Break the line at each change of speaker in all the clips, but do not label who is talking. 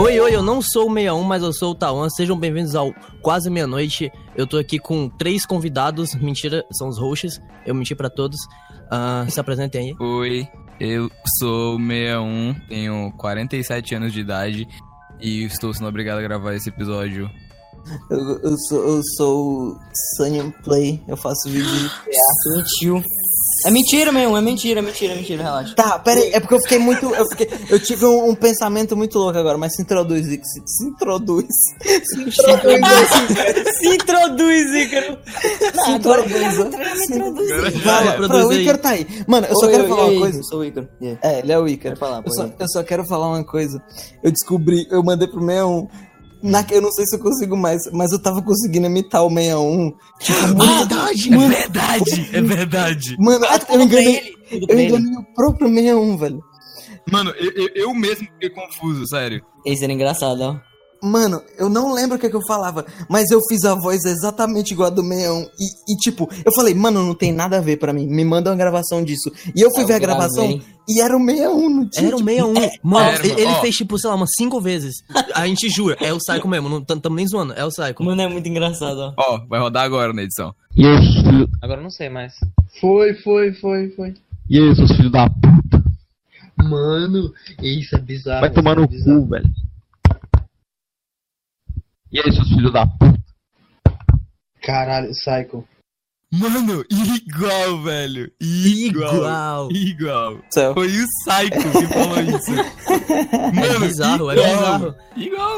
Oi, eu não sou o 61, mas eu sou o Tawan. Sejam bem-vindos ao Quase Meia-Noite. Eu tô aqui com 3 convidados. Mentira, são os hosts. Eu menti pra todos. Se apresentem aí.
Oi, eu sou o 61, tenho 47 anos de idade e estou sendo obrigado a gravar esse episódio.
Eu sou o Sunny Play, eu faço vídeo de teatro.
Mentiu. É mentira mesmo, é mentira, relaxa.
Tá, pera aí, é porque eu fiquei muito. Eu tive um pensamento muito louco agora, mas se introduz, Ícaro. Se introduz, Ícaro.
Não, agora me introduz.
Vai, o Ícaro tá aí. Mano, eu só quero falar uma coisa.
Eu sou o Ícaro.
É, ele é o Ícaro. Eu só quero falar uma coisa. Eu descobri, eu mandei pro 61. Eu não sei se eu consigo mais, mas eu tava conseguindo imitar o 61.
É verdade.
Mano, eu enganei o próprio 61, velho.
Mano, eu mesmo fiquei confuso, sério.
Esse era engraçado, ó.
Mano, eu não lembro o que eu falava, mas eu fiz a voz exatamente igual a do 61. E tipo, eu falei, mano, não tem nada a ver pra mim. Me manda uma gravação disso. E eu fui ver a gravação e era o 61, não tinha.
Era o 61. Mano, ele fez, tipo, sei lá, umas 5 vezes. A gente jura, é o Psycho mesmo. Não tamo nem zoando, é o Psycho.
Mano, é muito engraçado, ó.
Ó, vai rodar agora na edição.
E aí, seus filhos...
Agora eu não sei mais.
Foi. E aí, seus filhos da puta?
Mano, isso é bizarro.
Vai tomar no cu, velho. E aí, seus filhos da puta?
Caralho, Psycho.
Mano, igual, velho. Igual.
Céu.
Foi o Psycho que falou isso. Mano,
É bizarro.
Igual.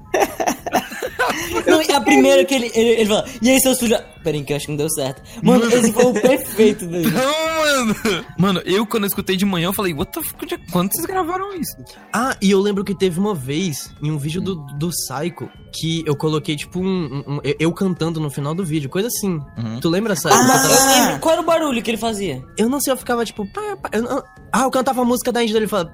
Não, a primeira que ele fala, e aí, seus filhos... Pera aí, que eu acho que não deu certo. Mano, esse foi o perfeito dele.
Não, mano. Mano, quando eu escutei de manhã, eu falei, what the fuck, quando vocês gravaram isso?
Ah, e eu lembro que teve uma vez, em um vídeo do Psycho, que eu coloquei, tipo, eu cantando no final do vídeo, coisa assim. Tu lembra, Psycho?
Eu lembro. Qual era o barulho que ele fazia?
Eu não sei, eu ficava, tipo... eu cantava a música da Índia dele, falando...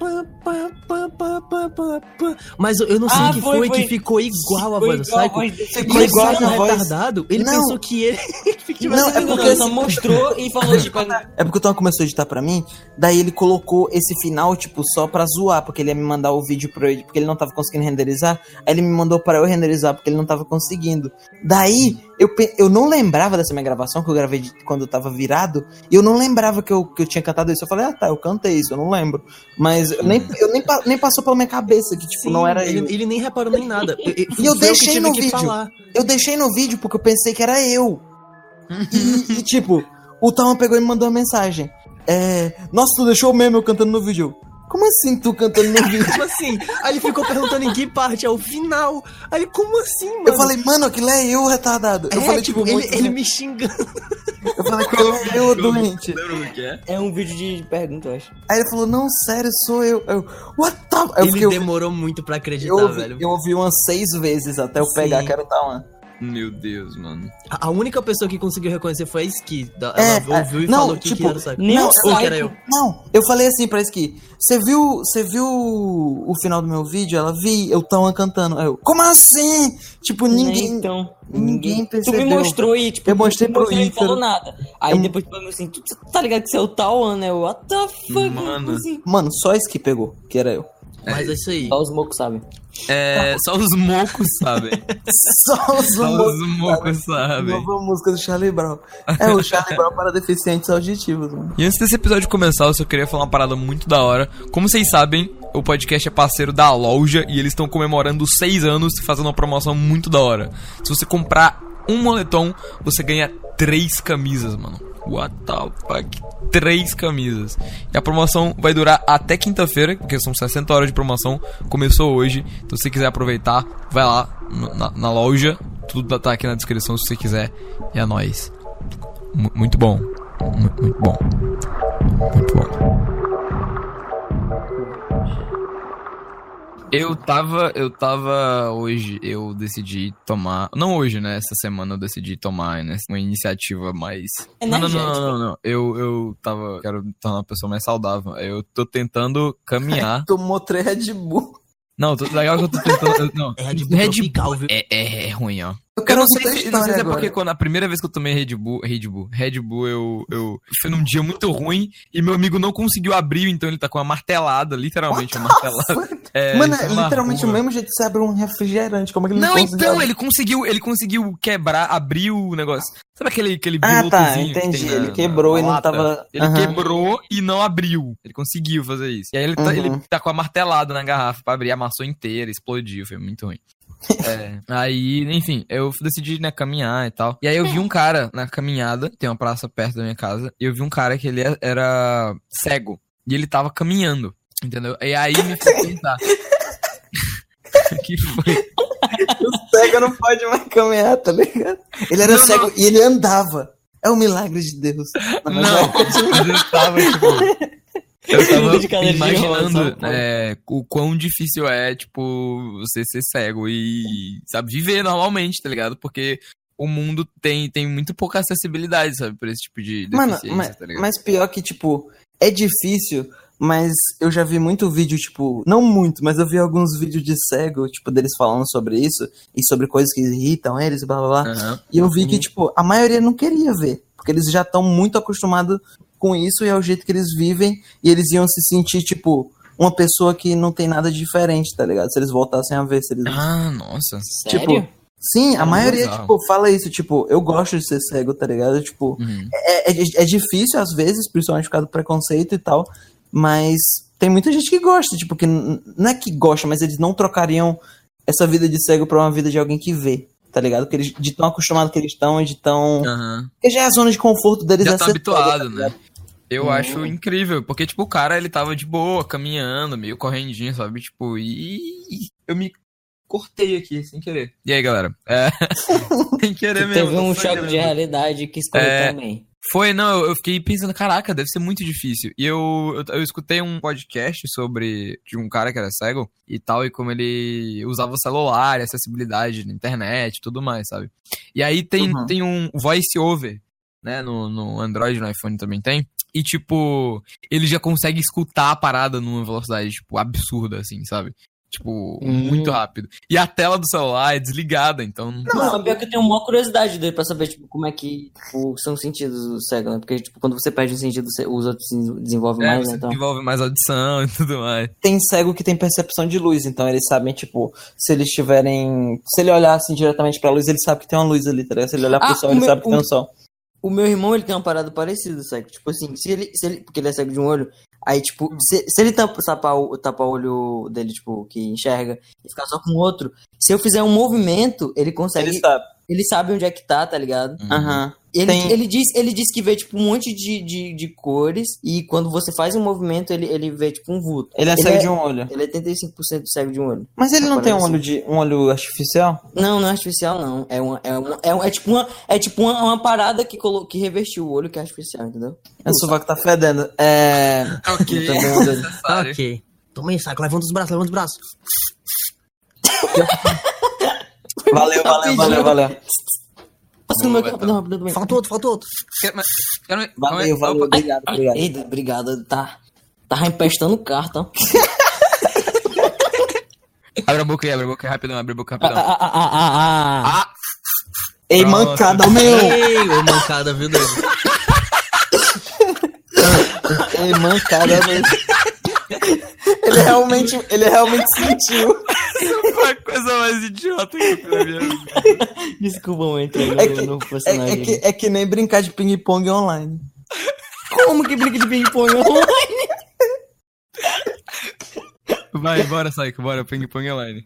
Mas eu não sei o que foi que ficou igual a voz do Psycho.
Ficou igual a voz.
Retardado, ele pensou que ele...
Não, é porque
ele só mostrou e falou, tipo...
É porque o Tom começou a editar pra mim, daí ele colocou esse final, tipo, só pra zoar, porque ele ia me mandar o vídeo pra ele, porque ele não tava conseguindo renderizar, aí ele me mandou pra eu renderizar, porque ele não tava conseguindo. Daí, eu não lembrava dessa minha gravação, que eu gravei quando eu tava virado, e eu não lembrava que eu tinha cantado isso. Eu falei, eu cantei isso, eu não lembro. Mas nem passou pela minha cabeça que, tipo, não era eu.
Ele nem reparou nem nada.
E eu deixei no vídeo. Eu deixei no vídeo porque eu pensei que era eu. E tipo, o Tom pegou e me mandou uma mensagem. Nossa, tu deixou mesmo eu cantando no vídeo. Como assim tu cantando no vídeo?
Como assim? Aí ele ficou perguntando em que parte, é o final. Aí, como assim, mano?
Eu falei, mano, aquilo é eu, retardado. Eu falei, tipo,
ele me xingando.
Eu falei, aquilo é eu, doente.
Lembra o que é?
É um vídeo de pergunta, eu acho.
Aí ele falou, não, sério, sou eu. What the...
Ele demorou muito pra acreditar, velho.
Eu ouvi umas 6 vezes até eu pegar que era o Tawan.
Meu Deus, mano.
A única pessoa que conseguiu reconhecer foi a Ski. Ela ouviu e falou que era o Psycho.
Ou
que era eu.
Não, eu falei assim pra Ski, você viu o final do meu vídeo? Ela eu Tawan cantando. Aí eu, como assim? Tipo, ninguém percebeu.
Tu me mostrou e, tipo,
eu mostrei pro
Ícaro. Não falou
Ícaro.
nada. Aí depois tu falou assim, tu tá ligado que você é o Tawan, né? What the fuck?
Mano.
Assim?
Mano, só a Ski pegou, que era eu.
Mas é isso aí.
Só os mocos sabem.
Só os mocos sabem.
Só os
mocos sabem.
Nova música do Charlie Brown. O Charlie Brown para deficientes auditivos, mano.
E antes desse episódio começar, eu só queria falar uma parada muito da hora. Como vocês sabem, o podcast é parceiro da loja e eles estão comemorando 6 anos fazendo uma promoção muito da hora. Se você comprar um moletom, você ganha 3 camisas, mano. What the fuck? 3 camisas. E a promoção vai durar até quinta-feira, porque são 60 horas de promoção. Começou hoje. Então se você quiser aproveitar, vai lá na loja. Tudo tá aqui na descrição se você quiser. E é nóis. Muito bom. Muito bom. Muito bom. Eu tava hoje, eu decidi tomar... Não hoje, né? Essa semana eu decidi tomar, né, uma iniciativa mais... Não. Eu quero tornar uma pessoa mais saudável. Eu tô tentando caminhar.
Tomou 3 Red Bull.
Não, legal que eu tô tentando... Não,
Red Bull tropical, viu?
É ruim, ó.
Eu quero
não sei
ouvir a
se
história
é
agora.
porque quando a primeira vez que eu tomei Red Bull, eu foi num dia muito ruim e meu amigo não conseguiu abrir, então ele tá com uma martelada, literalmente uma martelada.
Mano,
isso
é
uma
literalmente
rua.
o mesmo jeito que você abre um refrigerante. Como é que ele
Não,
conseguiu
então,
abrir?
ele conseguiu quebrar, abrir o negócio. Sabe aquele
Ah, tá,
pilotozinho que
entendi.
tem
Ele quebrou e não
lata?
tava...
Ele
Aham.
quebrou e não abriu. Ele conseguiu fazer isso. E aí ele tá com a martelada na garrafa pra abrir, amassou inteira, explodiu, foi muito ruim. Aí, enfim, eu decidi, né, caminhar e tal. E aí eu vi um cara na caminhada, tem uma praça perto da minha casa, e eu vi um cara que ele era cego. E ele tava caminhando, entendeu? E aí me fez pensar. Que foi?
O cego não pode mais caminhar, tá ligado? Ele era cego e ele andava. É um milagre de Deus.
Não, mas eu tava, tipo... Eu tava
De cadeira de
imaginando
rodas,
o quão difícil é, tipo, você ser cego e, sabe, viver normalmente, tá ligado? Porque o mundo tem muito pouca acessibilidade, sabe, pra esse tipo de deficiência,
Mano,
tá ligado?
mas pior que, tipo, é difícil, mas eu já vi muito vídeo, tipo, não muito, mas eu vi alguns vídeos de cego, tipo, deles falando sobre isso e sobre coisas que irritam eles, blá blá blá.
Aham.
E eu vi que, tipo, a maioria não queria ver, porque eles já estão muito acostumados com isso e é o jeito que eles vivem e eles iam se sentir, tipo, uma pessoa que não tem nada de diferente, tá ligado? Se eles voltassem a ver, se eles...
Ah, nossa.
Sério?
Tipo, sim, a maioria,
bizarro.
tipo, fala isso, tipo, eu gosto de ser cego, tá ligado? Tipo, é difícil às vezes, principalmente por causa do preconceito e tal, mas tem muita gente que gosta, tipo, que não é que gosta, mas eles não trocariam essa vida de cego pra uma vida de alguém que vê, tá ligado? Porque eles, de tão acostumado que eles estão, de tão...
Aham.
Porque já é a zona de conforto deles
Já
é
tá
ser
habituado,
cego, tá
né?
ligado?
Eu acho incrível, porque, tipo, o cara, ele tava de boa, caminhando, meio correndinho, sabe? Tipo, e eu me cortei aqui, sem querer. E aí, galera? Sem querer mesmo.
Teve um
tô
choque
sangrando.
de realidade que escolheu também.
Foi, não, eu fiquei pensando, caraca, deve ser muito difícil. E eu escutei um podcast de um cara que era cego e tal, e como ele usava o celular, e acessibilidade na internet e tudo mais, sabe? E aí tem um voice over, né, no Android, no iPhone também tem. E, tipo, ele já consegue escutar a parada numa velocidade, tipo, absurda, assim, sabe? Tipo, muito rápido. E a tela do celular é desligada, então...
Não, pior que eu tenho uma curiosidade dele pra saber, tipo, como é que tipo, são os sentidos do cego, né? Porque, tipo, quando você perde um sentido, os outros desenvolvem mais,
você
né? Então...
desenvolve mais audição e tudo mais.
Tem cego que tem percepção de luz, então eles sabem, tipo, se eles tiverem... Se ele olhar, assim, diretamente pra luz, ele sabe que tem uma luz ali, tá ligado? Se ele olhar pro sol, ele sabe que tem um sol.
O meu irmão, ele tem uma parada parecida, cego. Tipo assim, se ele porque ele é cego de um olho, aí, tipo, se ele tapar o olho dele, tipo, que enxerga, e ficar só com o outro, se eu fizer um movimento, ele consegue...
Ele sabe.
Ele sabe onde é que tá ligado?
Aham.
Ele diz que vê, tipo, um monte de cores, e quando você faz um movimento, ele vê, tipo, um vulto.
Ele é cego de um olho.
Ele é 85% cego de um olho.
Mas ele não tem
Parece.
um olho artificial?
Não, não é artificial, não. É tipo uma parada que revestiu o olho, que é artificial, entendeu?
O sovaco tá fedendo.
Ok,
Também um olho.
Ok. Toma aí, saco. Levanta os braços.
Valeu.
Passa no meu
Boa,
campo, não.
Falta outro.
Valeu, obrigado.
Eita, obrigado, tá empestando carta.
Abre a boca aí, rapidão, abre a boca rapidão.
Ei,
Pronto.
mancada, meu!
Ei, ô mancada, viu, doido?
Ei, mancada, meu! Ele realmente sentiu.
Foi a coisa mais idiota que eu fiz na minha vida.
Desculpa, eu entrei no personagem.
É que nem brincar de ping-pong online.
Como que brinca de ping-pong online?
Vai, bora, Saiko, bora, ping-pong online.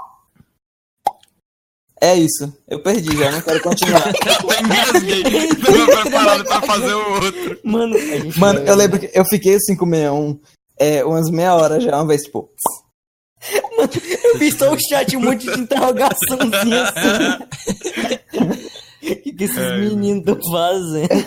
É isso. Eu perdi já, não quero continuar.
Engasguei, tava preparado pra fazer o outro.
Mano,
Eu lembro que eu fiquei assim com 61 umas meia hora já, uma vez, tipo...
eu vi só o chat, um monte de interrogaçãozinha assim. O que esses meninos estão fazendo?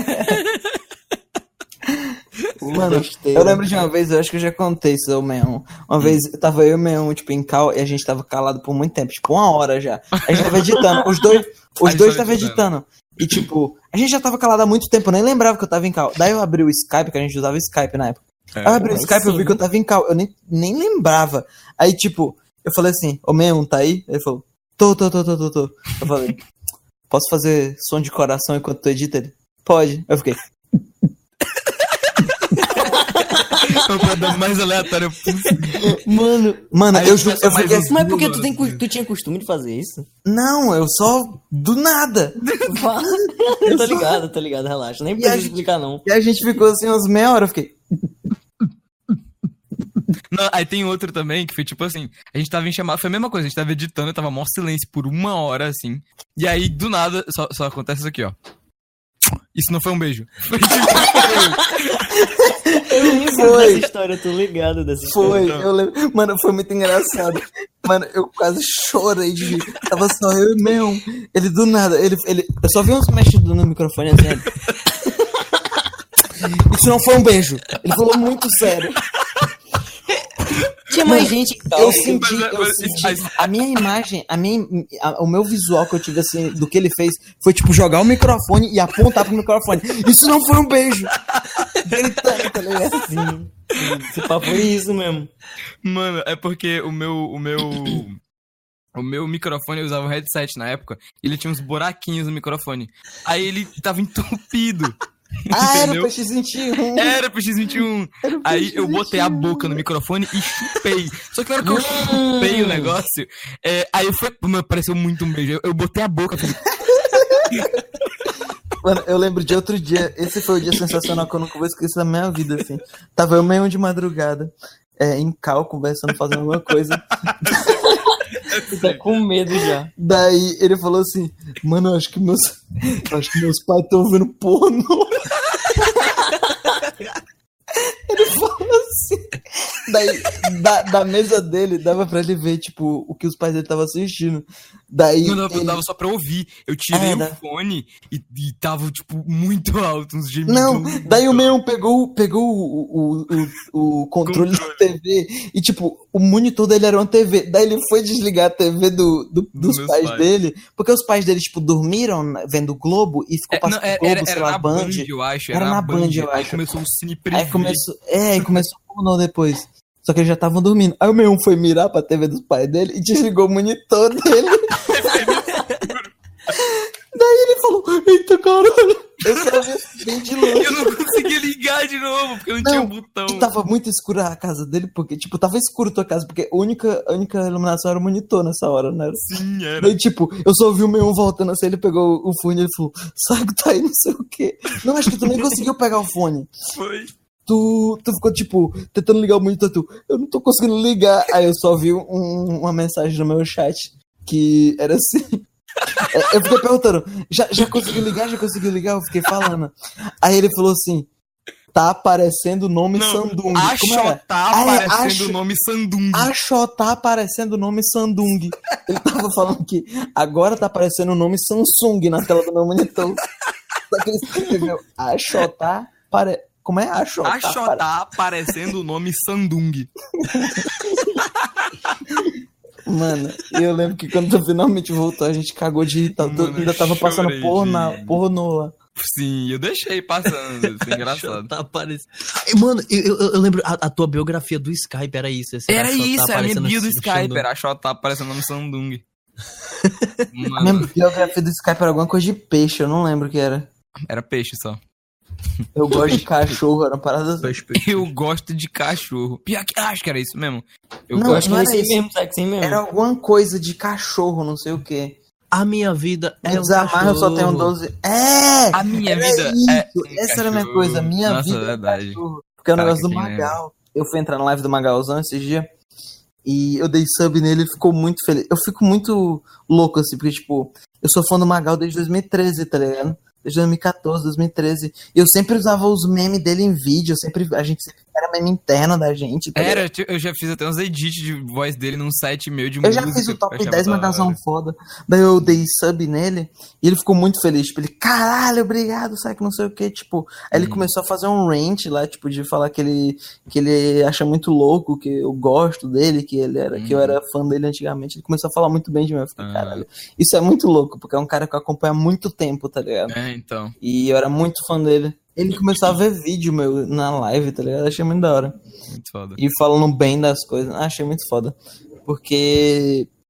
Mano, eu lembro de uma vez, eu acho que eu já contei isso ao Meon. Uma vez, tava eu e o Meon, tipo, em cal, e a gente tava calado por muito tempo, tipo, 1 hora já. A gente tava editando, os dois tava editando. E, tipo, a gente já tava calado há muito tempo, eu nem lembrava que eu tava em cal. Daí eu abri o Skype, que a gente usava o Skype na época. Aí eu abri o Skype, eu vi que eu tava em cal, eu nem lembrava. Aí, tipo, eu falei assim, ô Meon, tá aí? Ele falou, Tô. Eu falei, posso fazer som de coração enquanto tu edita ele? Pode. Eu fiquei,
É o programa mais aleatório possível.
mano,
Aí
eu
começa
fiquei
mais
assim,
uns
Mas por que
duas,
tu tinha costume de fazer isso?
não, eu só, do nada.
Eu tô ligado, relaxa. Nem
E a
precisa
gente-
explicar, não.
E a gente ficou assim umas meia hora, eu fiquei,
Não, aí tem outro também que foi tipo assim: a gente tava em chamada, foi a mesma coisa, a gente tava editando, tava maior silêncio por 1 hora assim. E aí do nada, só acontece isso aqui, ó. Isso não foi um beijo. Foi tipo,
Eu lembro
Foi.
dessa história, eu tô ligado dessa história.
foi, eu lembro, mano, foi muito engraçado. Mano, eu quase chorei de rir. Tava só eu e meu. Ele do nada, eu só vi uns mexidos no microfone assim. Ele, isso não foi um beijo. Ele falou muito sério.
Tinha mais gente que
Eu senti,
mas-
a minha imagem, o meu visual que eu tive assim, do que ele fez, foi tipo jogar o microfone e apontar pro microfone. Isso não foi um beijo. Gritando, tá ligado?
Sim, esse papo foi isso mesmo.
mano, é porque o meu microfone, eu usava um headset na época, e ele tinha uns buraquinhos no microfone. Aí ele tava entupido.
Ah, era o
Entendeu?
PX21.
Era pro X21. Aí eu botei a boca no microfone e chupei. Só que na hora que eu chupei o negócio, aí foi. Mano, pareceu muito um beijo. Eu botei a boca, falei,
Mano, eu lembro de outro dia. Esse foi o dia sensacional que eu nunca vou esquecer da minha vida, assim. Tava eu meio de madrugada, em cal, conversando, fazendo alguma coisa.
Tá com medo já.
Daí ele falou assim, mano, eu acho que meus pais estão ouvindo pornô. Ele falou assim. Daí, da mesa dele, dava pra ele ver, tipo, o que os pais dele estavam assistindo. Daí.
não
ele-
dava só pra ouvir. Eu tirei
É,
o
dá.
fone e tava, tipo, muito alto, uns gemidos.
Não, daí o meu pegou o controle da TV e, tipo, o monitor dele era uma TV. Daí ele foi desligar a TV dos
meus
pais
pais.
dele, porque os pais dele, tipo, dormiram vendo o Globo e ficou passando o Globo, sei lá,
na
Band.
eu acho.
Era na Band, eu
Aí
acho.
começou o Cine
Aí
Privé.
começou o pornô depois. Só que eles já estavam dormindo. Aí o meu foi mirar pra TV dos pais dele e desligou o monitor dele. Daí ele falou, eita caralho. Eu só vi assim, bem de longe.
Eu não consegui ligar de novo, porque eu não tinha
Não,
botão.
E tava muito escura a casa dele, porque, tipo, tava escuro tua casa, porque a única iluminação era o monitor nessa hora, né?
Sim, era.
Daí, tipo, eu só vi o meu voltando assim, ele pegou o fone e ele falou, sai que tá aí, não sei o quê. Não, acho que tu nem conseguiu pegar o fone.
Foi.
Tu ficou, tipo, tentando ligar o monitor, eu não tô conseguindo ligar. Aí eu só vi uma mensagem no meu chat, que era assim... Eu fiquei perguntando, já conseguiu ligar? Já conseguiu ligar? Eu fiquei falando. Aí ele falou assim, tá aparecendo o nome Sandung. Como era?
Tá aparecendo o nome Sandung.
Tá aparecendo o nome Sandung. Ele tava falando que agora tá aparecendo o nome Samsung na tela do meu monitor. Só que ele escreveu Como é?
Tá aparecendo o nome Sandung.
Mano, e eu lembro que quando tu finalmente voltou, a gente cagou de rir.
Mano,
Ainda tava passando
chorei
pornô lá.
Sim, eu deixei passando. Isso é engraçado.
Tá aparecendo. Mano, eu lembro, a tua biografia do Skype era isso. esse
Era
só tá
isso, era a minha
aparecendo
bio do
assim,
Skype.
Xandão.
Era a tá aparecendo o nome Sandung.
A minha
Mano,
biografia do Skype era alguma coisa de peixe, eu não lembro o que era.
era peixe só.
Eu gosto de cachorro, era uma parada assim.
Eu gosto de cachorro. Pior que acho que era isso mesmo. Eu
Não,
Eu
gosto.
acho que
não
é
era
assim
isso.
mesmo, sabe? Assim mesmo.
Era alguma coisa de cachorro, não sei o que.
A minha vida é um
Desamarra, eu só tenho
cachorro.
12. É!
A minha
Era
vida
isso,
é um
essa era a minha
cachorro.
coisa. Minha
Nossa,
vida
é verdade.
cachorro. Porque é o
Caraca,
negócio do
quem
Magal. Eu fui entrar na live do Magalzão esses dias. E eu dei sub nele, ele ficou muito feliz. Eu fico muito louco, assim, porque, tipo, eu sou fã do Magal desde 2013, tá ligado? Desde 2014, 2013. E eu sempre usava os memes dele em vídeo. A gente sempre era meme interno da gente. Tá ligado?
Eu já fiz até uns edits de voz dele num site meu de
Eu
música.
já fiz o top
que eu
10
achava da
Magalzão
hora.
foda. Daí eu dei sub nele e ele ficou muito feliz. Tipo, ele, caralho, obrigado, sabe que não sei o que. Tipo, aí ele começou a fazer um rant lá, tipo, de falar que ele acha muito louco, que eu gosto dele, que eu era fã dele antigamente. Ele começou a falar muito bem de mim. Eu fiquei, caralho, isso é muito louco, porque é um cara que eu acompanho há muito tempo, tá ligado?
É, então.
E eu era muito fã dele. Ele começou a ver vídeo meu na live, tá ligado? Achei muito da hora.
Muito foda.
E falando bem das coisas. Achei muito foda. Porque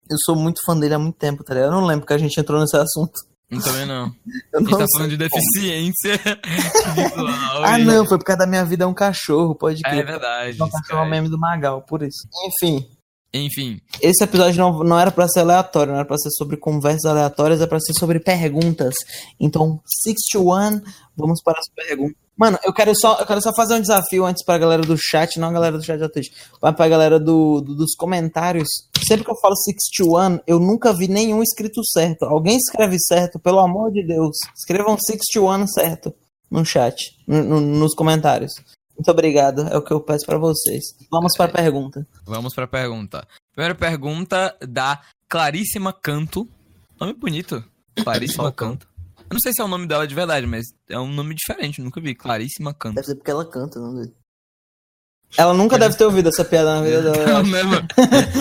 Eu sou muito fã dele há muito tempo, tá ligado? Eu não lembro que a gente entrou nesse assunto.
Eu também não.
Eu
A gente
não
tá
sei
falando de
como.
deficiência visual.
Ah,
e-
não, foi por causa da minha vida é um cachorro, pode
É
crer.
verdade.
Um cachorro é o meme do Magal, por isso.
Enfim,
Esse episódio não era pra ser aleatório, não era pra ser sobre conversas aleatórias, é pra ser sobre perguntas. Então, 61, vamos para as perguntas. Mano, eu quero só fazer um desafio antes pra galera do chat, não a galera do chat da Twitch, mas pra galera dos comentários. Sempre que eu falo 61, eu nunca vi nenhum escrito certo. Alguém escreve certo, pelo amor de Deus. Escrevam 61 certo no chat, nos comentários. Muito obrigado, é o que eu peço pra vocês. Vamos pra pergunta.
vamos pra pergunta. Primeira pergunta da Claríssima Canto. Nome bonito. Claríssima Canto. Eu não sei se é o nome dela de verdade, mas é um nome diferente, nunca vi. Claríssima Canto.
Deve ser porque ela canta, não sei.
Ela nunca deve ter ouvido essa piada na vida dela.
Não, né, mano?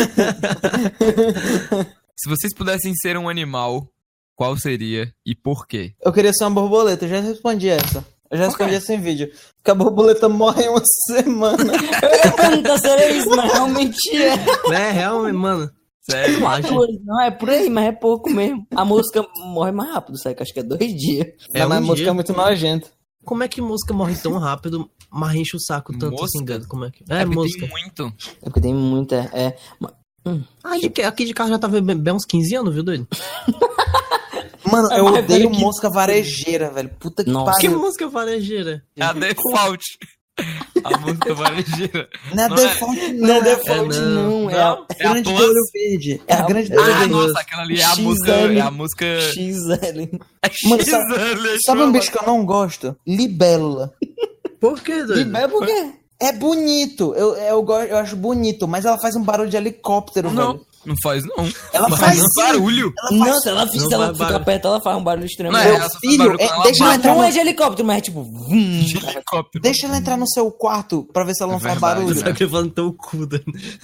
Se vocês pudessem ser um animal, qual seria e por quê?
Eu queria ser uma borboleta, eu já respondi essa. Eu já respondi essa em vídeo. Porque a borboleta morre em uma semana.
Eu ia perguntar se era isso, mas realmente é.
É, realmente, mano.
Sério?
Eu acho.
Não, é por aí, mas é pouco mesmo. A mosca morre mais rápido, sabe? Acho que é 2 dias.
É
Mas a
um
música
dia.
é muito nojenta.
Como é que mosca morre tão rápido, mas enche o saco tanto
Mosca?
assim, Gado? Como é que...
É
É,
porque
mosca.
tem muito.
É porque tem muita.
Aqui de casa já tá bem uns 15 anos, viu, doido?
Mano,
É
eu
mais
odeio
velho que-
mosca varejeira, velho. Puta que
Nossa.
Que
pariu.
mosca varejeira?
É a default. A música varejeira.
Não é
Não é?
default,
Não é
não.
default,
É,
não. É a
É a
Grande de
Plus.
olho verde. É a grande de olho
Ah,
verde.
nossa, aquela ali é a
XL.
música. É a música.
XL.
Mano,
XL,
Sabe um bicho que eu não gosto? Libélula.
Por que, doido?
É por quê?
É bonito. Eu acho bonito, mas ela faz um barulho de helicóptero,
Não,
velho.
não faz não.
Ela
Mas
faz
um
sim.
barulho.
Não, se ela
Não
fica
vai barulho.
perto, ela faz um barulho estranho.
Não,
Meu
ela só faz
filho,
barulho quando ela
deixa ela
bate.
entrar
Não
no
é de helicóptero, mas é tipo. Vum.
De helicóptero.
Deixa ela entrar no seu quarto pra ver se ela não faz
verdade,
barulho.
né?
Tá levando teu cu, doido.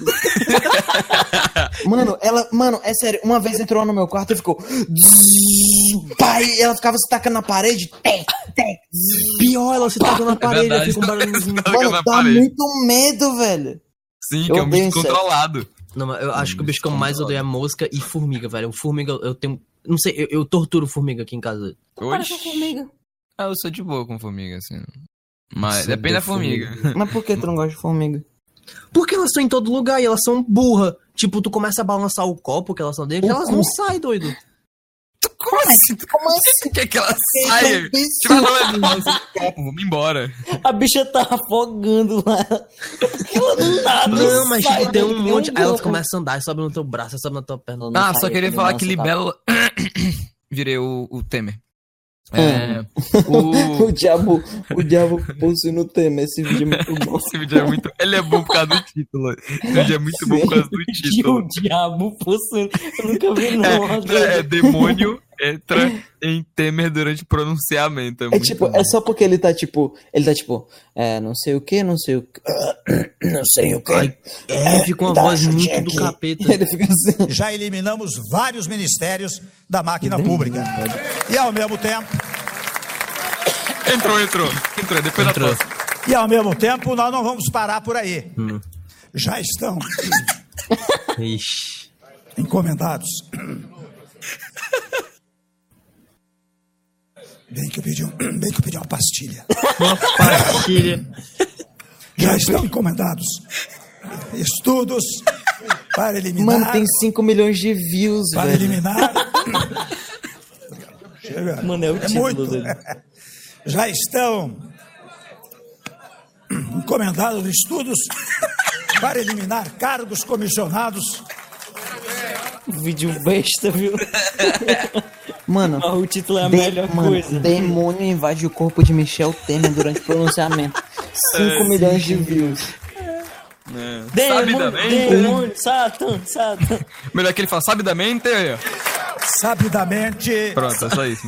Mano, é sério, uma vez entrou no meu quarto e ficou. Pai, ela ficava se tacando na parede.
Pior, ela se taca na parede,
verdade.
fica um barulhozinho.
Taca
Mano,
na
dá
parede.
muito medo, velho.
Sim,
Eu
que é um bicho
odeio inseto.
controlado.
Não, mas eu acho que o bicho que eu mais odeio é mosca e formiga, velho. Formiga, eu tenho... Não sei, eu torturo formiga aqui em casa.
Oxi. Ah, eu sou de boa com formiga, assim. Mas
Nossa,
depende da
odeio
formiga.
Mas por que tu não gosta de formiga?
Porque elas estão em todo lugar e elas são burra. Tipo, tu começa a balançar o copo que elas estão dentro e elas não saem, doido.
Como assim?
Como assim?
Tu quer que ela saia? Tipo, vamos embora.
A bicha tá afogando lá. Ela não nada.
Não, mas
sai
tipo, tem
daí
um
que nem
monte. Aí elas
golpe.
começam a andar, sobe no teu braço, sobe na tua perna.
Não
Ah,
sai,
só queria
eu
falar
não
que
sei, tá?
libélula... Virei o Temer. É, o...
O diabo possuindo tema. Esse vídeo é muito bom.
Esse vídeo é muito... Ele é bom por causa do título. Esse vídeo é muito bom por causa do
E
título.
o diabo fosse. Eu nunca vi, não.
É, demônio entra em Temer durante o pronunciamento. É
É
muito
tipo,
bom.
é só porque ele tá tipo, não sei o que, não sei o que, não sei o que.
Ai, fica uma voz muito do capeta.
Ele fica assim.
Já eliminamos vários ministérios da máquina pública. E ao mesmo tempo,
Entrou, depois da tosse.
nós não vamos parar por aí. Já estão
Ixi.
encomendados. Bem que eu pedi uma pastilha.
Uma pastilha.
Já estão encomendados estudos para eliminar.
Mano, tem 5 milhões de views,
Para
velho.
eliminar. Chega.
Mano, é o título
muito.
dele.
Já estão encomendados estudos para eliminar cargos comissionados.
Vídeo besta, viu?
Mano,
Mas o título é a melhor coisa.
demônio invade o corpo de Michel Temer durante o pronunciamento. 5 milhões de views.
Demônio, Satan.
Melhor que ele fala, sabidamente.
Sabidamente.
Pronto, é só isso.